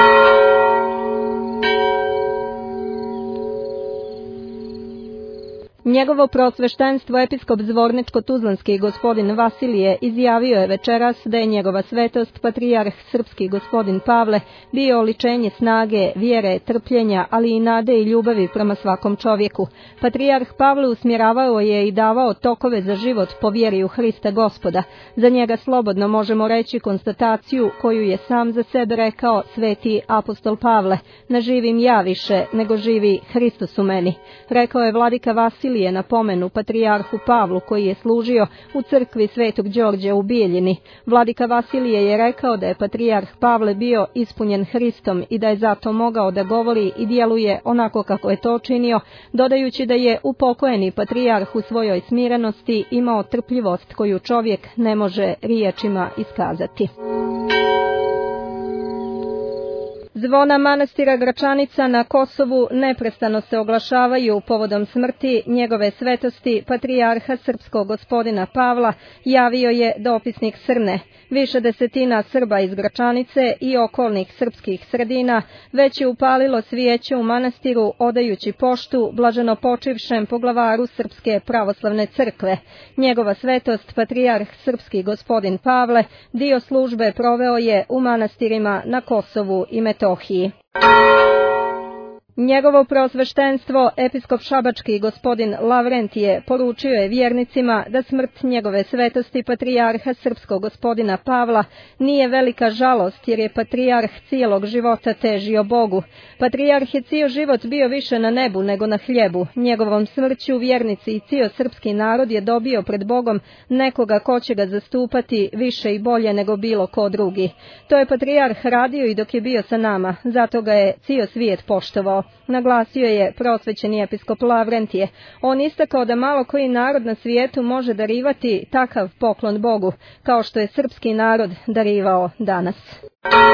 Njegovo prosveštenstvo episkop Zvorničko-Tuzlanski gospodin Vasilije izjavio je večeras da je njegova svetost patrijarh srpski gospodin Pavle bio oličenje snage, vjere, trpljenja, ali i nade i ljubavi prema svakom čovjeku. Patrijarh Pavle usmjeravao je i davao tokove za život po vjeri u Hrista Gospoda. Za njega slobodno možemo reći konstataciju koju je sam za sebe rekao sveti apostol Pavle: ne živim ja više, nego živi Hristos u meni. Rekao je vladika Vasilije na pomenu patrijarhu Pavlu koji je služio u crkvi Svetog Đorđa u Bijeljini. Vladika Vasilije je rekao da je patrijarh Pavle bio ispunjen Hristom i da je zato mogao da govori i djeluje onako kako je to činio, dodajući da je upokojeni patrijarh u svojoj smirenosti imao trpljivost koju čovjek ne može riječima iskazati. Zvona manastira Gračanica na Kosovu neprestano se oglašavaju povodom smrti njegove svetosti patrijarha srpskog gospodina Pavla, javio je dopisnik Srne. Više desetina Srba iz Gračanice i okolnih srpskih sredina već je upalilo svijeće u manastiru odajući poštu blaženopočivšem poglavaru Srpske pravoslavne crkve. Njegova svetost patrijarh srpski gospodin Pavle dio službe proveo je u manastirima na Kosovu i Metohiji. Njegovo prosveštenstvo, episkop šabački gospodin Lavrentije, poručio je vjernicima da smrt njegove svetosti patrijarha srpskog gospodina Pavla nije velika žalost jer je patrijarh cijelog života težio Bogu. Patrijarh je cijel život bio više na nebu nego na hljebu. Njegovom smrću vjernici i cijel srpski narod je dobio pred Bogom nekoga ko će ga zastupati više i bolje nego bilo ko drugi. To je patrijarh radio i dok je bio sa nama, zato ga je cijel svijet poštovao. Naglasio je prosvećeni episkop Lavrentije. On istakao da malo koji narod na svijetu može darivati takav poklon Bogu, kao što je srpski narod darivao danas.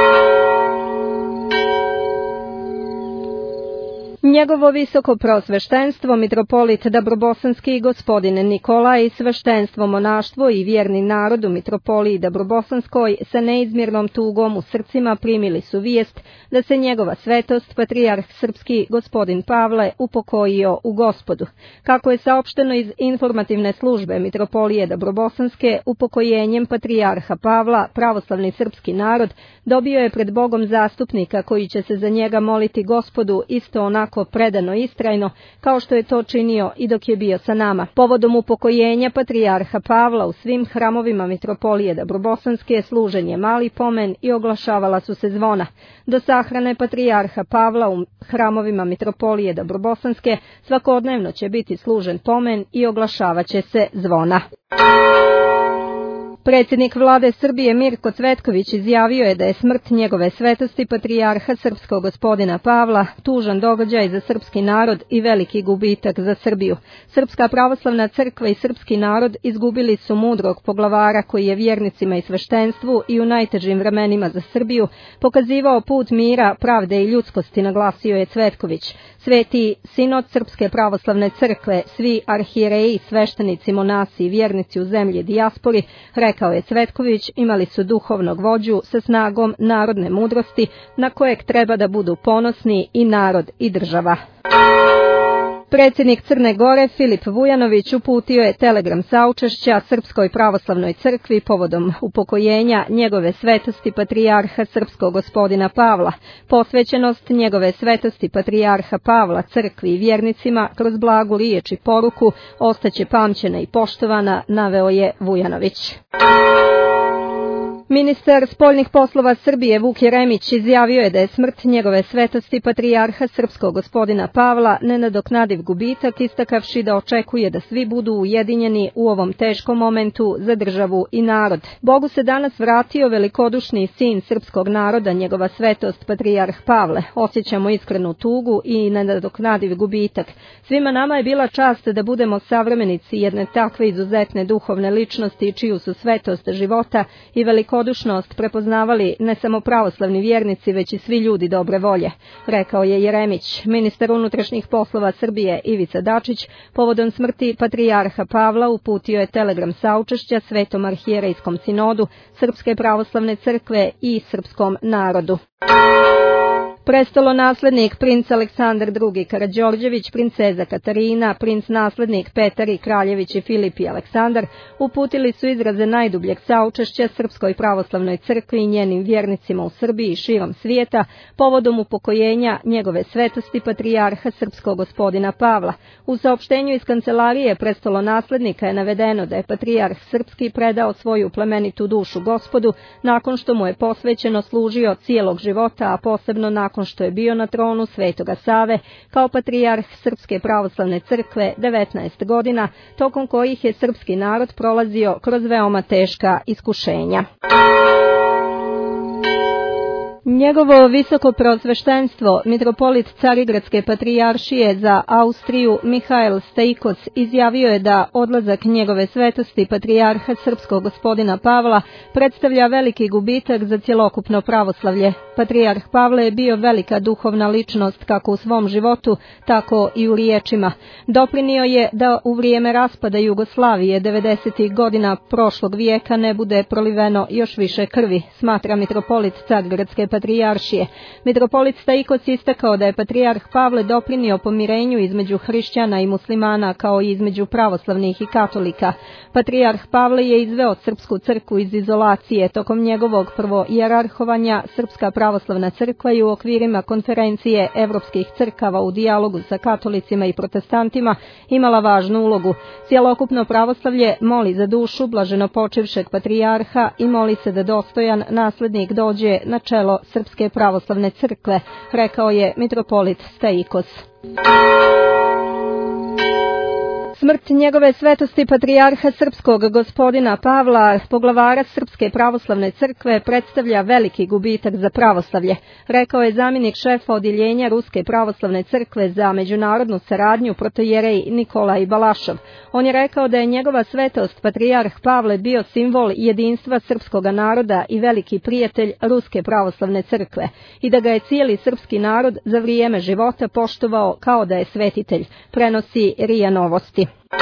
Njegovo visoko prosveštenstvo, mitropolit Dabrobosanski gospodin Nikolaj, sveštenstvo, monaštvo i vjerni narod u mitropoliji Dabrobosanskoj sa neizmjernom tugom u srcima primili su vijest da se njegova svetost, patrijarh srpski gospodin Pavle, upokojio u Gospodu. Kako je saopšteno iz informativne službe mitropolije Dabrobosanske, upokojenjem patrijarha Pavla, pravoslavni srpski narod dobio je pred Bogom zastupnika koji će se za njega moliti Gospodu isto onako predano i istrajno kao što je to činio i dok je bio sa nama. Povodom upokojenja patrijarha Pavla u svim hramovima mitropolije Dabrobosanske služen je mali pomen i oglašavala su se zvona. Do sahrane patrijarha Pavla u hramovima mitropolije Dabrobosanske svakodnevno će biti služen pomen i oglašavaće se zvona. Predsjednik vlade Srbije Mirko Cvetković izjavio je da je smrt njegove svetosti patrijarha srpskog gospodina Pavla tužan događaj za srpski narod i veliki gubitak za Srbiju. Srpska pravoslavna crkva i srpski narod izgubili su mudrog poglavara koji je vjernicima i sveštenstvu i u najtežim vremenima za Srbiju pokazivao put mira, pravde i ljudskosti, naglasio je Cvetković. Sveti sinod Srpske pravoslavne crkve, svi arhijereji, sveštenici, monasi i vjernici u zemlji dijaspori, rekao je Cvetković, imali su duhovnog vođu sa snagom narodne mudrosti na kojeg treba da budu ponosni i narod i država. Predsjednik Crne Gore Filip Vujanović uputio je telegram saučešća Srpskoj pravoslavnoj crkvi povodom upokojenja njegove svetosti patrijarha srpskog gospodina Pavla. Posvećenost njegove svetosti patrijarha Pavla crkvi i vjernicima kroz blagu riječ i poruku ostaće pamćena i poštovana, naveo je Vujanović. Ministar spoljnih poslova Srbije Vuk Jeremić izjavio je da je smrt njegove svetosti patrijarha srpskog gospodina Pavla nenadoknadiv gubitak, istakavši da očekuje da svi budu ujedinjeni u ovom teškom momentu za državu i narod. Bogu se danas vratio velikodušni sin srpskog naroda, njegova svetost patrijarh Pavle. Osjećamo iskrenu tugu i nenadoknadiv gubitak. Svima nama je bila čast da budemo savremenici jedne takve izuzetne duhovne ličnosti čiju su svetost života i velikodušnost prepoznavali ne samo pravoslavni vjernici, već i svi ljudi dobre volje, rekao je Jeremić. Ministar unutrašnjih poslova Srbije Ivica Dačić povodom smrti patrijarha Pavla uputio je telegram saučešća Svetom arhijerejskom sinodu Srpske pravoslavne crkve i srpskom narodu. Prestolonaslednik princ Aleksandar II. Karađorđević, princeza Katarina, princ naslednik Petar i kraljevići Filip i Aleksandar uputili su izraze najdubljeg saučešća Srpskoj pravoslavnoj crkvi i njenim vjernicima u Srbiji i širom svijeta povodom upokojenja njegove svetosti patrijarha srpskog gospodina Pavla. U saopštenju iz kancelarije prestolonaslednika je navedeno da je patrijarh srpski predao svoju plemenitu dušu Gospodu nakon što mu je posvećeno služio cijelog života, a posebno nakon što je bio na tronu Svetoga Save kao patrijarh Srpske pravoslavne crkve 19 godina, tokom kojih je srpski narod prolazio kroz veoma teška iskušenja. Njegovo visoko preosveštenstvo, mitropolit Carigradske patrijaršije za Austriju Mihael Stajkos izjavio je da odlazak njegove svetosti patrijarha srpskog gospodina Pavla predstavlja veliki gubitak za cjelokupno pravoslavlje. Patrijarh Pavle je bio velika duhovna ličnost kako u svom životu, tako i u riječima. Doprinio je da u vrijeme raspada Jugoslavije 90. godina prošlog vijeka ne bude proliveno još više krvi, smatra mitropolit Carigradske patrijaršije. Mitropolit Stajkos istakao da je patrijarh Pavle doprinio pomirenju između hrišćana i muslimana kao i između pravoslavnih i katolika. Patrijarh Pavle je izveo srpsku crkvu iz izolacije. Tokom njegovog prvojerarhovanja Srpska pravoslavna crkva je u okvirima konferencije evropskih crkava u dijalogu sa katolicima i protestantima imala važnu ulogu. Cjelokupno pravoslavlje moli za dušu blaženopočivšeg patrijarha i moli se da dostojan naslednik dođe na čelo Srpske pravoslavne crkve, rekao je mitropolit Stajkos. Smrt njegove svetosti patrijarha srpskog gospodina Pavla, poglavara Srpske pravoslavne crkve, predstavlja veliki gubitak za pravoslavlje, rekao je zamjenik šefa odjeljenja Ruske pravoslavne crkve za međunarodnu saradnju protojerej Nikolaj Balašov. On je rekao da je njegova svetost patrijarh Pavle bio simbol jedinstva srpskog naroda i veliki prijatelj Ruske pravoslavne crkve i da ga je cijeli srpski narod za vrijeme života poštovao kao da je svetitelj, prenosi RIA Novosti.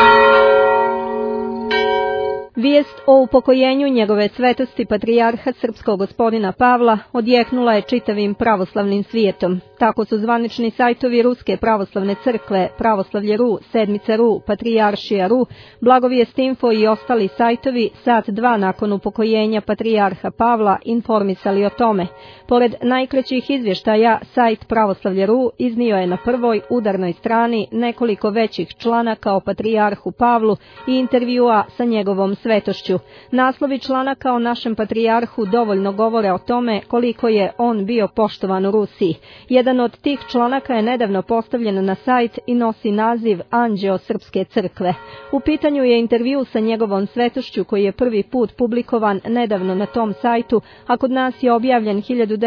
Vijest o upokojenju njegove svetosti patrijarha srpskog gospodina Pavla odjeknula je čitavim pravoslavnim svijetom. Tako su zvanični sajtovi Ruske pravoslavne crkve, Pravoslavlje.ru, Sedmica.ru, Patrijaršija.ru, Blagovijest Info i ostali sajtovi sat dva nakon upokojenja patrijarha Pavla informisali o tome. Pored najkraćih izvještaja, sajt Pravoslavlje.ru iznio je na prvoj udarnoj strani nekoliko većih članaka o patrijarhu Pavlu i intervjua sa njegovom svetošću. Naslovi članaka o našem patrijarhu dovoljno govore o tome koliko je on bio poštovan u Rusiji. Jedan od tih članaka je nedavno postavljen na sajt i nosi naziv Anđeo Srpske crkve. U pitanju je intervju sa njegovom svetošću koji je prvi put publikovan nedavno na tom sajtu, a kod nas je objavljen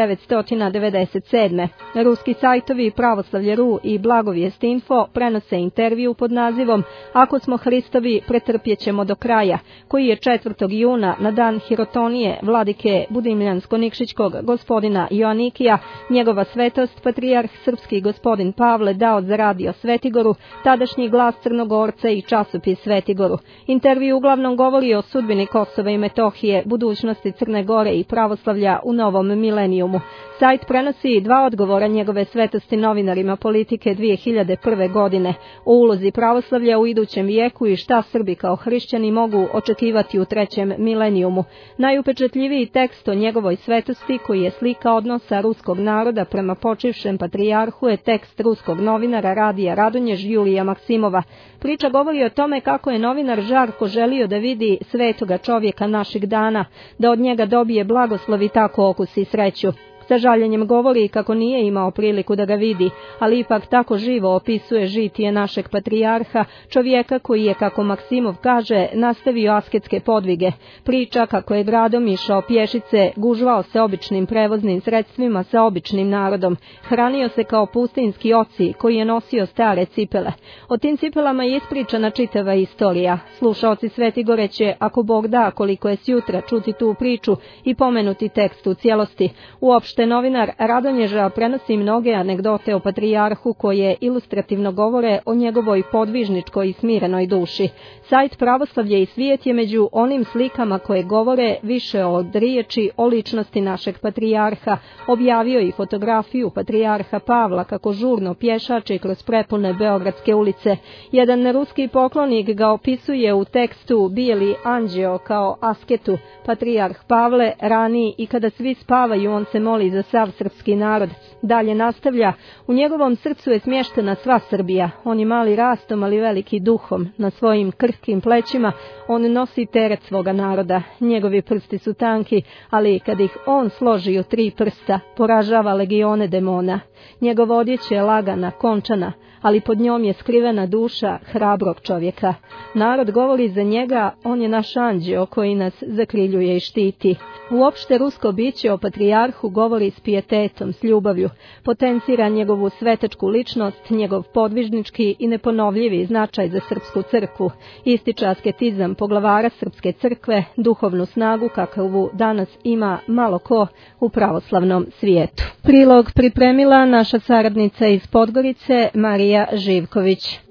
1997. Ruski sajtovi Pravoslavlje.ru i Blagovijest.info prenose intervju pod nazivom Ako smo Hristovi, pretrpjećemo do kraja, koji je 4. juna na dan hirotonije vladike Budimljansko-Nikšićkog gospodina Joanikija, njegova svetost, patrijarh srpski gospodin Pavle dao za radio Svetigoru, tadašnji Glas Crnogorca i časopis Svetigoru. Intervju uglavnom govori o sudbini Kosova i Metohije, budućnosti Crne Gore i pravoslavlja u novom milenijumu. Sajt prenosi 2 odgovora njegove svetosti novinarima Politike 2001. godine o ulozi pravoslavlja u idućem vijeku i šta Srbi kao hrišćani mogu očekivati u 3. milenijumu. Najupečetljiviji tekst o njegovoj svetosti, koji je slika odnosa ruskog naroda prema počivšem patrijarhu, je tekst ruskog novinara Radija Radonjež Julija Maksimova. Priča govori o tome kako je novinar žarko želio da vidi svetoga čovjeka naših dana, da od njega dobije blagoslov i tako okusi sreću. Sa žaljenjem govori kako nije imao priliku da ga vidi, ali ipak tako živo opisuje žitije našeg patrijarha, čovjeka koji je, kako Maksimov kaže, nastavio asketske podvige. Priča kako je gradom išao pješice, gužvao se običnim prevoznim sredstvima sa običnim narodom, hranio se kao pustinski oci koji je nosio stare cipele. O tim cipelama je ispričana čitava istorija. Slušaoci Svetigore će, ako Bog da, koliko je sjutra, čuti tu priču i pomenuti tekst u cijelosti. Uopšte novinar Radonježa prenosi mnoge anegdote o patrijarhu koje ilustrativno govore o njegovoj podvižničkoj i smirenoj duši. Sajt Pravoslavlje i svijet je među onim slikama koje govore više od riječi o ličnosti našeg patrijarha. Objavio i fotografiju patrijarha Pavla kako žurno pješači kroz prepune beogradske ulice. Jedan ruski poklonik ga opisuje u tekstu Bijeli anđeo kao asketu. Patrijarh Pavle rani i kada svi spavaju on se moli za sav srpski narod. Dalje nastavlja, u njegovom srcu je smještena sva Srbija. On je mali rastom, ali veliki duhom. Na svojim krhkim plećima on nosi teret svoga naroda. Njegovi prsti su tanki, ali kad ih on složi u 3 prsta, poražava legione demona. Njegova odjeća je lagana, končana, ali pod njom je skrivena duša hrabrog čovjeka. Narod govori za njega, on je naš anđeo koji nas zakriljuje i štiti. Uopšte rusko biće o patrijarhu govori s pijetetom, s ljubavlju, potencira njegovu svetačku ličnost, njegov podvižnički i neponovljivi značaj za srpsku crkvu, ističe asketizam poglavara srpske crkve, duhovnu snagu kakvu danas ima malo ko u pravoslavnom svijetu. Prilog pripremila naša saradnica iz Podgorice, Marija Živković.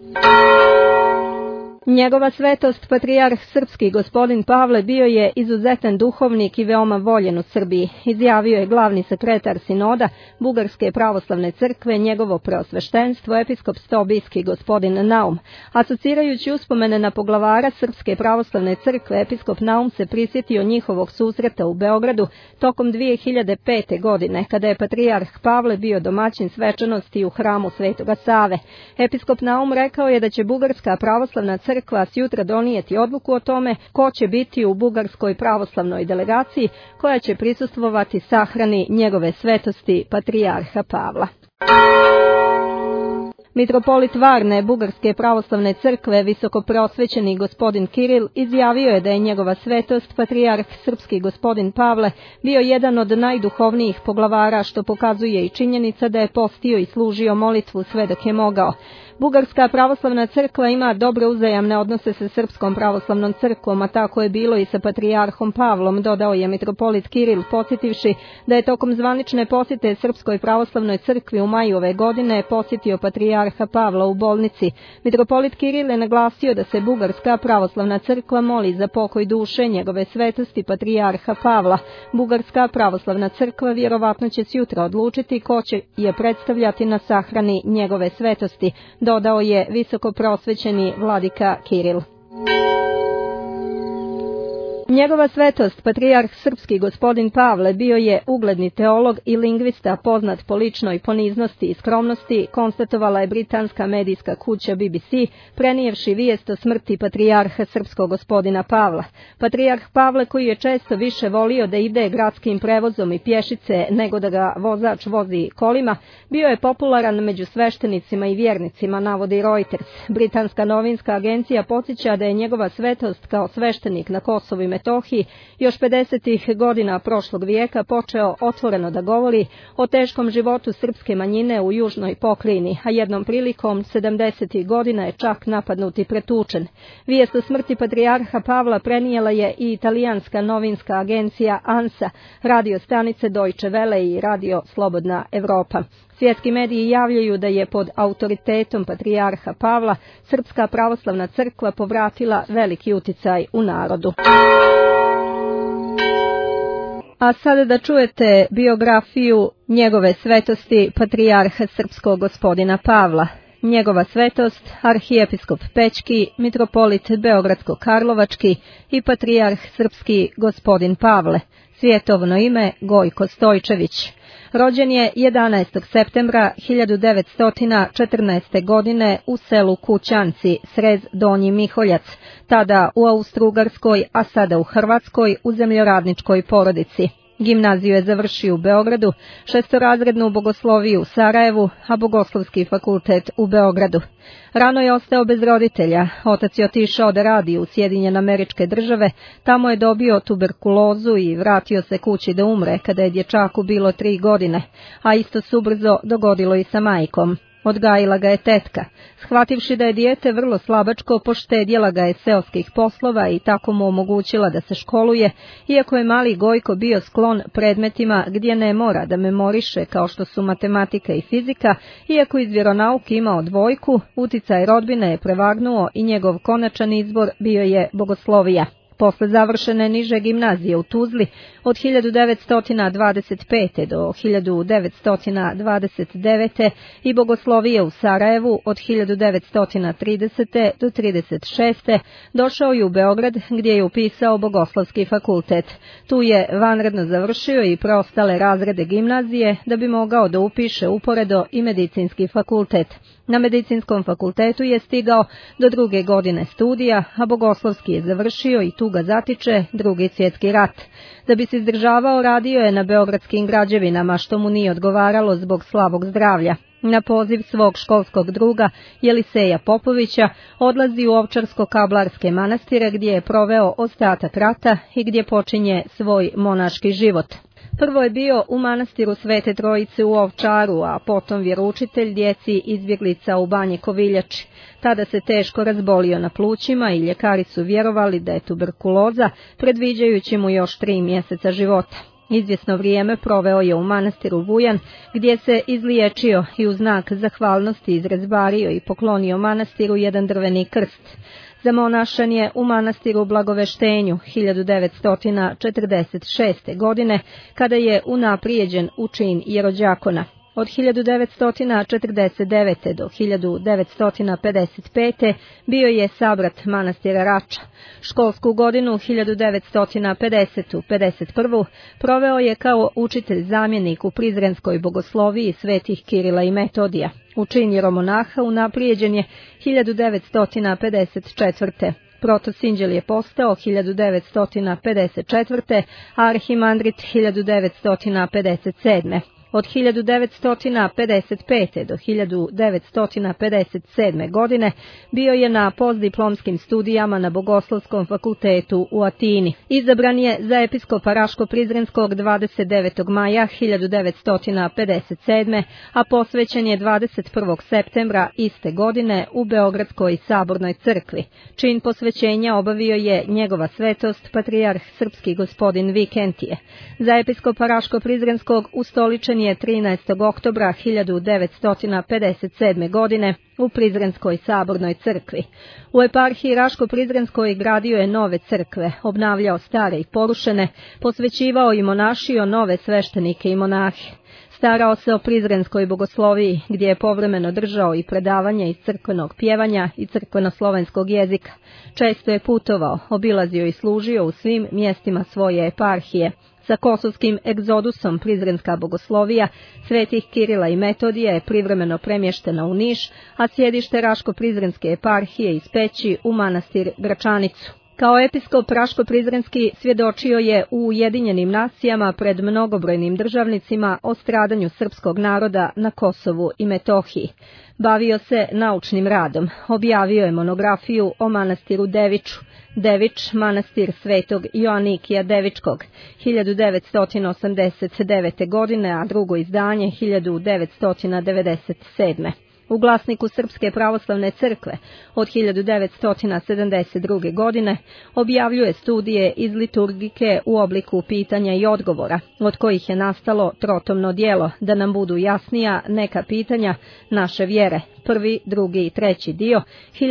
Njegova svetost, patrijarh srpski gospodin Pavle, bio je izuzetan duhovnik i veoma voljen u Srbiji. Izjavio je glavni sekretar sinoda Bugarske pravoslavne crkve, njegovo preosveštenstvo, episkop Stobijski gospodin Naum. Asocirajući uspomene na poglavara Srpske pravoslavne crkve, episkop Naum se prisjetio njihovog susreta u Beogradu tokom 2005. godine, kada je patrijarh Pavle bio domaćin svečanosti u hramu Svetoga Save. Episkop Naum rekao je da će Bugarska pravoslavna crkva sjutra donijeti odluku o tome ko će biti u bugarskoj pravoslavnoj delegaciji koja će prisustvovati sahrani njegove svetosti patrijarha Pavla. Mitropolit Varne Bugarske pravoslavne crkve, visokopreosvećeni gospodin Kiril, izjavio je da je njegova svetost, patrijarh srpski gospodin Pavle, bio jedan od najduhovnijih poglavara, što pokazuje i činjenica da je postio i služio molitvu sve dok je mogao. Bugarska pravoslavna crkva ima dobre uzajamne odnose sa Srpskom pravoslavnom crkvom, a tako je bilo i sa patrijarhom Pavlom, dodao je mitropolit Kiril, podsjetivši da je tokom zvanične posjete Srpskoj pravoslavnoj crkvi u maju ove godine posjetio patrijarha Pavla u bolnici. Mitropolit Kiril je naglasio da se Bugarska pravoslavna crkva moli za pokoj duše njegove svetosti patrijarha Pavla. Bugarska pravoslavna crkva vjerovatno će sjutra odlučiti ko će je predstavljati na sahrani njegove svetosti, dodao je visoko prosvećeni vladika Kiril. Njegova svetost, patrijarh srpski gospodin Pavle, bio je ugledni teolog i lingvista poznat po ličnoj poniznosti i skromnosti, konstatovala je britanska medijska kuća BBC, prenijevši vijest o smrti patrijarha srpskog gospodina Pavla. Patrijarh Pavle, koji je često više volio da ide gradskim prevozom i pješice nego da ga vozač vozi kolima, bio je popularan među sveštenicima i vjernicima, navodi Reuters. Britanska novinska agencija podsjeća da je njegova svetost kao sveštenik na Kosovu i Metohiji još 50. godina prošlog vijeka počeo otvoreno da govori o teškom životu srpske manjine u južnoj pokrajini, a jednom prilikom 70. godina je čak napadnut i pretučen. Vijest o smrti patrijarha Pavla prenijela je i italijanska novinska agencija ANSA, radio stanice Deutsche Welle i radio Slobodna Evropa. Svjetski mediji javljaju da je pod autoritetom patrijarha Pavla Srpska pravoslavna crkva povratila veliki uticaj u narodu. A sada da čujete biografiju njegove svetosti patrijarha srpskog gospodina Pavla. Njegova svetost, arhijepiskop Pećki, mitropolit Beogradsko-Karlovački i patrijarh srpski gospodin Pavle, svjetovno ime Gojko Stojčević. Rođen je 11. septembra 1914. godine u selu Kućanci, srez Donji Miholjac, tada u Austro-Ugarskoj, a sada u Hrvatskoj, u zemljoradničkoj porodici. Gimnaziju je završio u Beogradu, šestorazrednu bogosloviju u Sarajevu, a bogoslovski fakultet u Beogradu. Rano je ostao bez roditelja, otac je otišao da radi u Sjedinjene Američke Države, tamo je dobio tuberkulozu i vratio se kući da umre kada je dječaku bilo 3 godine, a isto se ubrzo dogodilo i sa majkom. Odgajila ga je tetka. Shvativši da je dijete vrlo slabačko, poštedjela ga je seoskih poslova i tako mu omogućila da se školuje, iako je mali Gojko bio sklon predmetima gdje ne mora da memoriše kao što su matematika i fizika, iako iz vjeronauke imao 2, uticaj rodbine je prevagnuo i njegov konačan izbor bio je bogoslovija. Posle završene niže gimnazije u Tuzli od 1925. do 1929. i bogoslovije u Sarajevu od 1930. do 1936. došao je u Beograd gdje je upisao bogoslovski fakultet. Tu je vanredno završio i preostale razrede gimnazije da bi mogao da upiše uporedo i medicinski fakultet. Na medicinskom fakultetu je stigao do 2. godine studija, a bogoslovski je završio i tu ga zatiče 2. svjetski rat. Da bi se izdržavao, radio je na beogradskim građevinama, što mu nije odgovaralo zbog slabog zdravlja. Na poziv svog školskog druga Jeliseja Popovića odlazi u Ovčarsko-Kablarske manastire gdje je proveo ostatak rata i gdje počinje svoj monaški život. Prvo je bio u manastiru Svete Trojice u Ovčaru, a potom vjeroučitelj djeci izbjeglica u Banji Koviljači. Tada se teško razbolio na plućima i ljekari su vjerovali da je tuberkuloza, predviđajući mu još 3 mjeseca života. Izvjesno vrijeme proveo je u manastiru Vujan, gdje se izliječio i u znak zahvalnosti izrezbario i poklonio manastiru jedan drveni krst. Zamonašan je u manastiru Blagoveštenju 1946. godine, kada je unaprijeđen u čin jerođakona. Od 1949. do 1955. bio je sabrat manastira Rača. Školsku godinu 1950-51. proveo je kao učitelj zamjenik u Prizrenskoj bogosloviji svetih Kirila i Metodija. U čin jeromonaha unaprijeđen je 1954. Protosinđel je postao 1954. a arhimandrit 1957. Od 1955. do 1957. godine bio je na postdiplomskim studijama na Bogoslovskom fakultetu u Atini. Izabran je za episkopa Raško-Prizrenskog 29. maja 1957. a posvećen je 21. septembra iste godine u Beogradskoj sabornoj crkvi. Čin posvećenja obavio je njegova svetost patrijarh srpski gospodin Vikentije. Za episkopa Raško-Prizrenskog ustoličen je 13. oktobra 1957. godine u Prizrenskoj sabornoj crkvi. U eparhiji Raško-Prizrenskoj gradio je nove crkve, obnavljao stare i porušene, posvećivao i monašio nove sveštenike i monahe. Starao se o prizrenskoj bogosloviji, gdje je povremeno držao i predavanja iz crkvenog pjevanja i crkveno-slovenskog jezika. Često je putovao, obilazio i služio u svim mjestima svoje eparhije. Sa kosovskim egzodusom prizrenska bogoslovija svetih Kirila i Metodija je privremeno premještena u Niš, a sjedište Raško-prizrenske eparhije iz Peći u manastir Gračanicu. Kao episkop Raško-prizrenski svjedočio je u Ujedinjenim nacijama pred mnogobrojnim državnicima o stradanju srpskog naroda na Kosovu i Metohiji. Bavio se naučnim radom, objavio je monografiju o manastiru Deviču, Devič, manastir svetog Joanikija Devičkog, 1989. godine, a drugo izdanje 1997. U glasniku Srpske pravoslavne crkve od 1972. godine objavljuje studije iz liturgike u obliku pitanja i odgovora, od kojih je nastalo trotomno djelo da nam budu jasnija neka pitanja naše vjere, prvi, drugi i treći dio,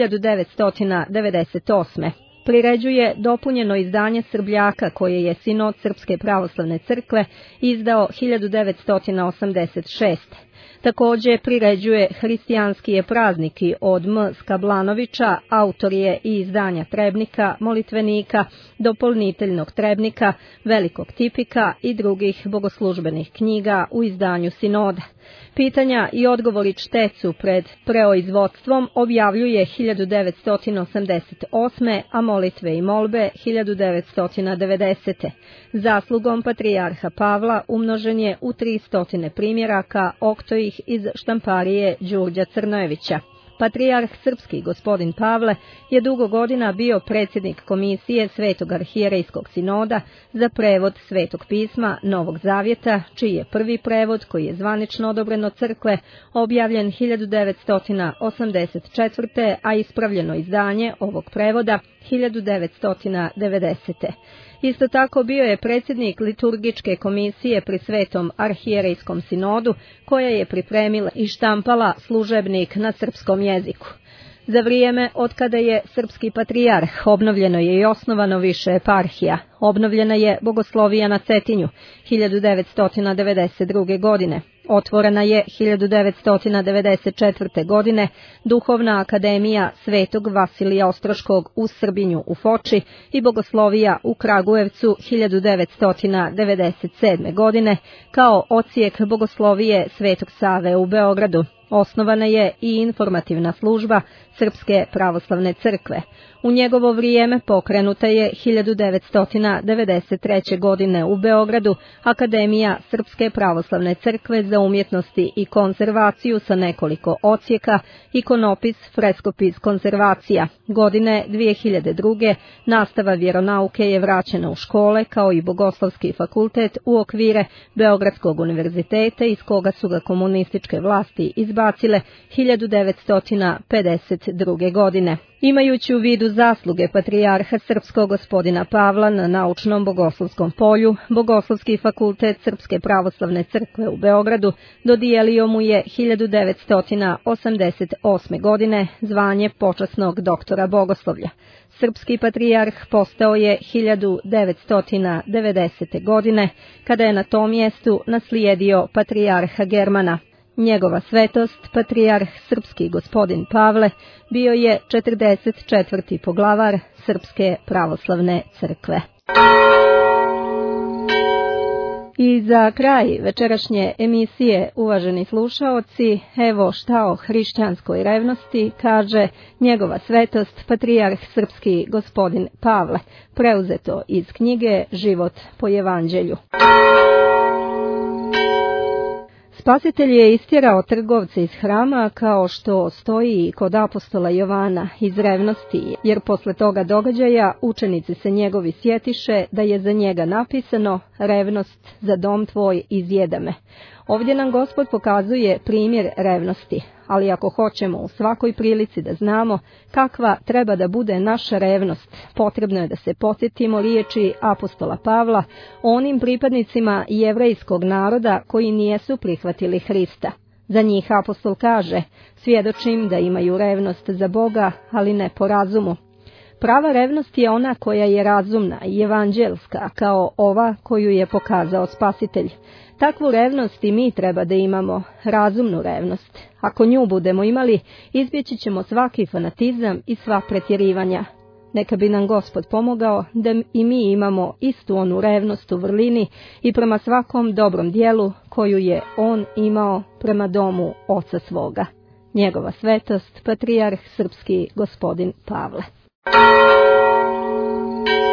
1998. Priređuje dopunjeno izdanje Srbljaka koje je Sinod Srpske pravoslavne crkve izdao 1986. Također priređuje Hristijanski je prazniki od M. Skablanovića, autor je i izdanja Trebnika, Molitvenika, Dopolniteljnog Trebnika, Velikog tipika i drugih bogoslužbenih knjiga u izdanju Sinoda. Pitanja i odgovori čtecu pred preoizvodstvom objavljuje 1988. a molitve i molbe 1990. Zaslugom patrijarha Pavla umnožen je u 300 primjeraka, okto ih iz štamparije Đurđa Crnojevića. Patrijarh srpski gospodin Pavle je dugo godina bio predsjednik komisije Svetog arhijerejskog sinoda za prevod Svetog pisma Novog Zavjeta, čiji je prvi prevod, koji je zvanično odobren od crkve, objavljen 1984. a ispravljeno izdanje ovog prevoda 1990. Isto tako bio je predsjednik liturgičke komisije pri Svetom arhijerejskom sinodu, koja je pripremila i štampala služebnik na srpskom jeziku. Za vrijeme od kada je srpski patrijarh obnovljeno je i osnovano više eparhija. Obnovljena je bogoslovija na Cetinju 1992. godine. Otvorena je 1994. godine Duhovna akademija Svetog Vasilija Ostroškog u Srbinju u Foči i bogoslovija u Kragujevcu 1997. godine kao odsjek bogoslovije Svetog Save u Beogradu. Osnovana je i informativna služba Srpske pravoslavne crkve. U njegovo vrijeme pokrenuta je 1993. godine u Beogradu Akademija Srpske pravoslavne crkve za umjetnosti i konzervaciju sa nekoliko odsjeka, ikonopis, freskopis, konzervacija. Godine 2002. nastava vjeronauke je vraćena u škole kao i Bogoslovski fakultet u okvire Beogradskog univerziteta iz koga su ga komunističke vlasti izbacile 1952. godine. Imajući u vidu zasluge patrijarha srpskog gospodina Pavla na naučnom bogoslovskom polju, Bogoslovski fakultet Srpske pravoslavne crkve u Beogradu dodijelio mu je 1988. godine zvanje počasnog doktora bogoslovlja. Srpski patrijarh postao je 1990. godine, kada je na tom mjestu naslijedio patrijarha Germana. Njegova svetost, patrijarh srpski gospodin Pavle, bio je 44. poglavar Srpske pravoslavne crkve. I za kraj večerašnje emisije, uvaženi slušaoci, evo šta o hrišćanskoj revnosti kaže njegova svetost, patrijarh srpski gospodin Pavle, preuzeto iz knjige Život po evanđelju. Spasitelj je istjerao trgovce iz hrama kao što stoji kod apostola Jovana iz revnosti, jer posle toga događaja učenici se njegovi sjetiše da je za njega napisano revnost za dom tvoj izjeda me. Ovdje nam Gospod pokazuje primjer revnosti, ali ako hoćemo u svakoj prilici da znamo kakva treba da bude naša revnost, potrebno je da se podsjetimo riječi apostola Pavla onim pripadnicima jevrejskog naroda koji nijesu prihvatili Hrista. Za njih apostol kaže, svjedočim da imaju revnost za Boga, ali ne po razumu. Prava revnost je ona koja je razumna i evanđelska, kao ova koju je pokazao Spasitelj. Takvu revnost i mi treba da imamo, razumnu revnost. Ako nju budemo imali, izbjeći ćemo svaki fanatizam i sva pretjerivanja. Neka bi nam Gospod pomogao da i mi imamo istu onu revnost u vrlini i prema svakom dobrom dijelu koju je on imao prema domu oca svoga. Njegova svetost, patrijarh srpski gospodin Pavle.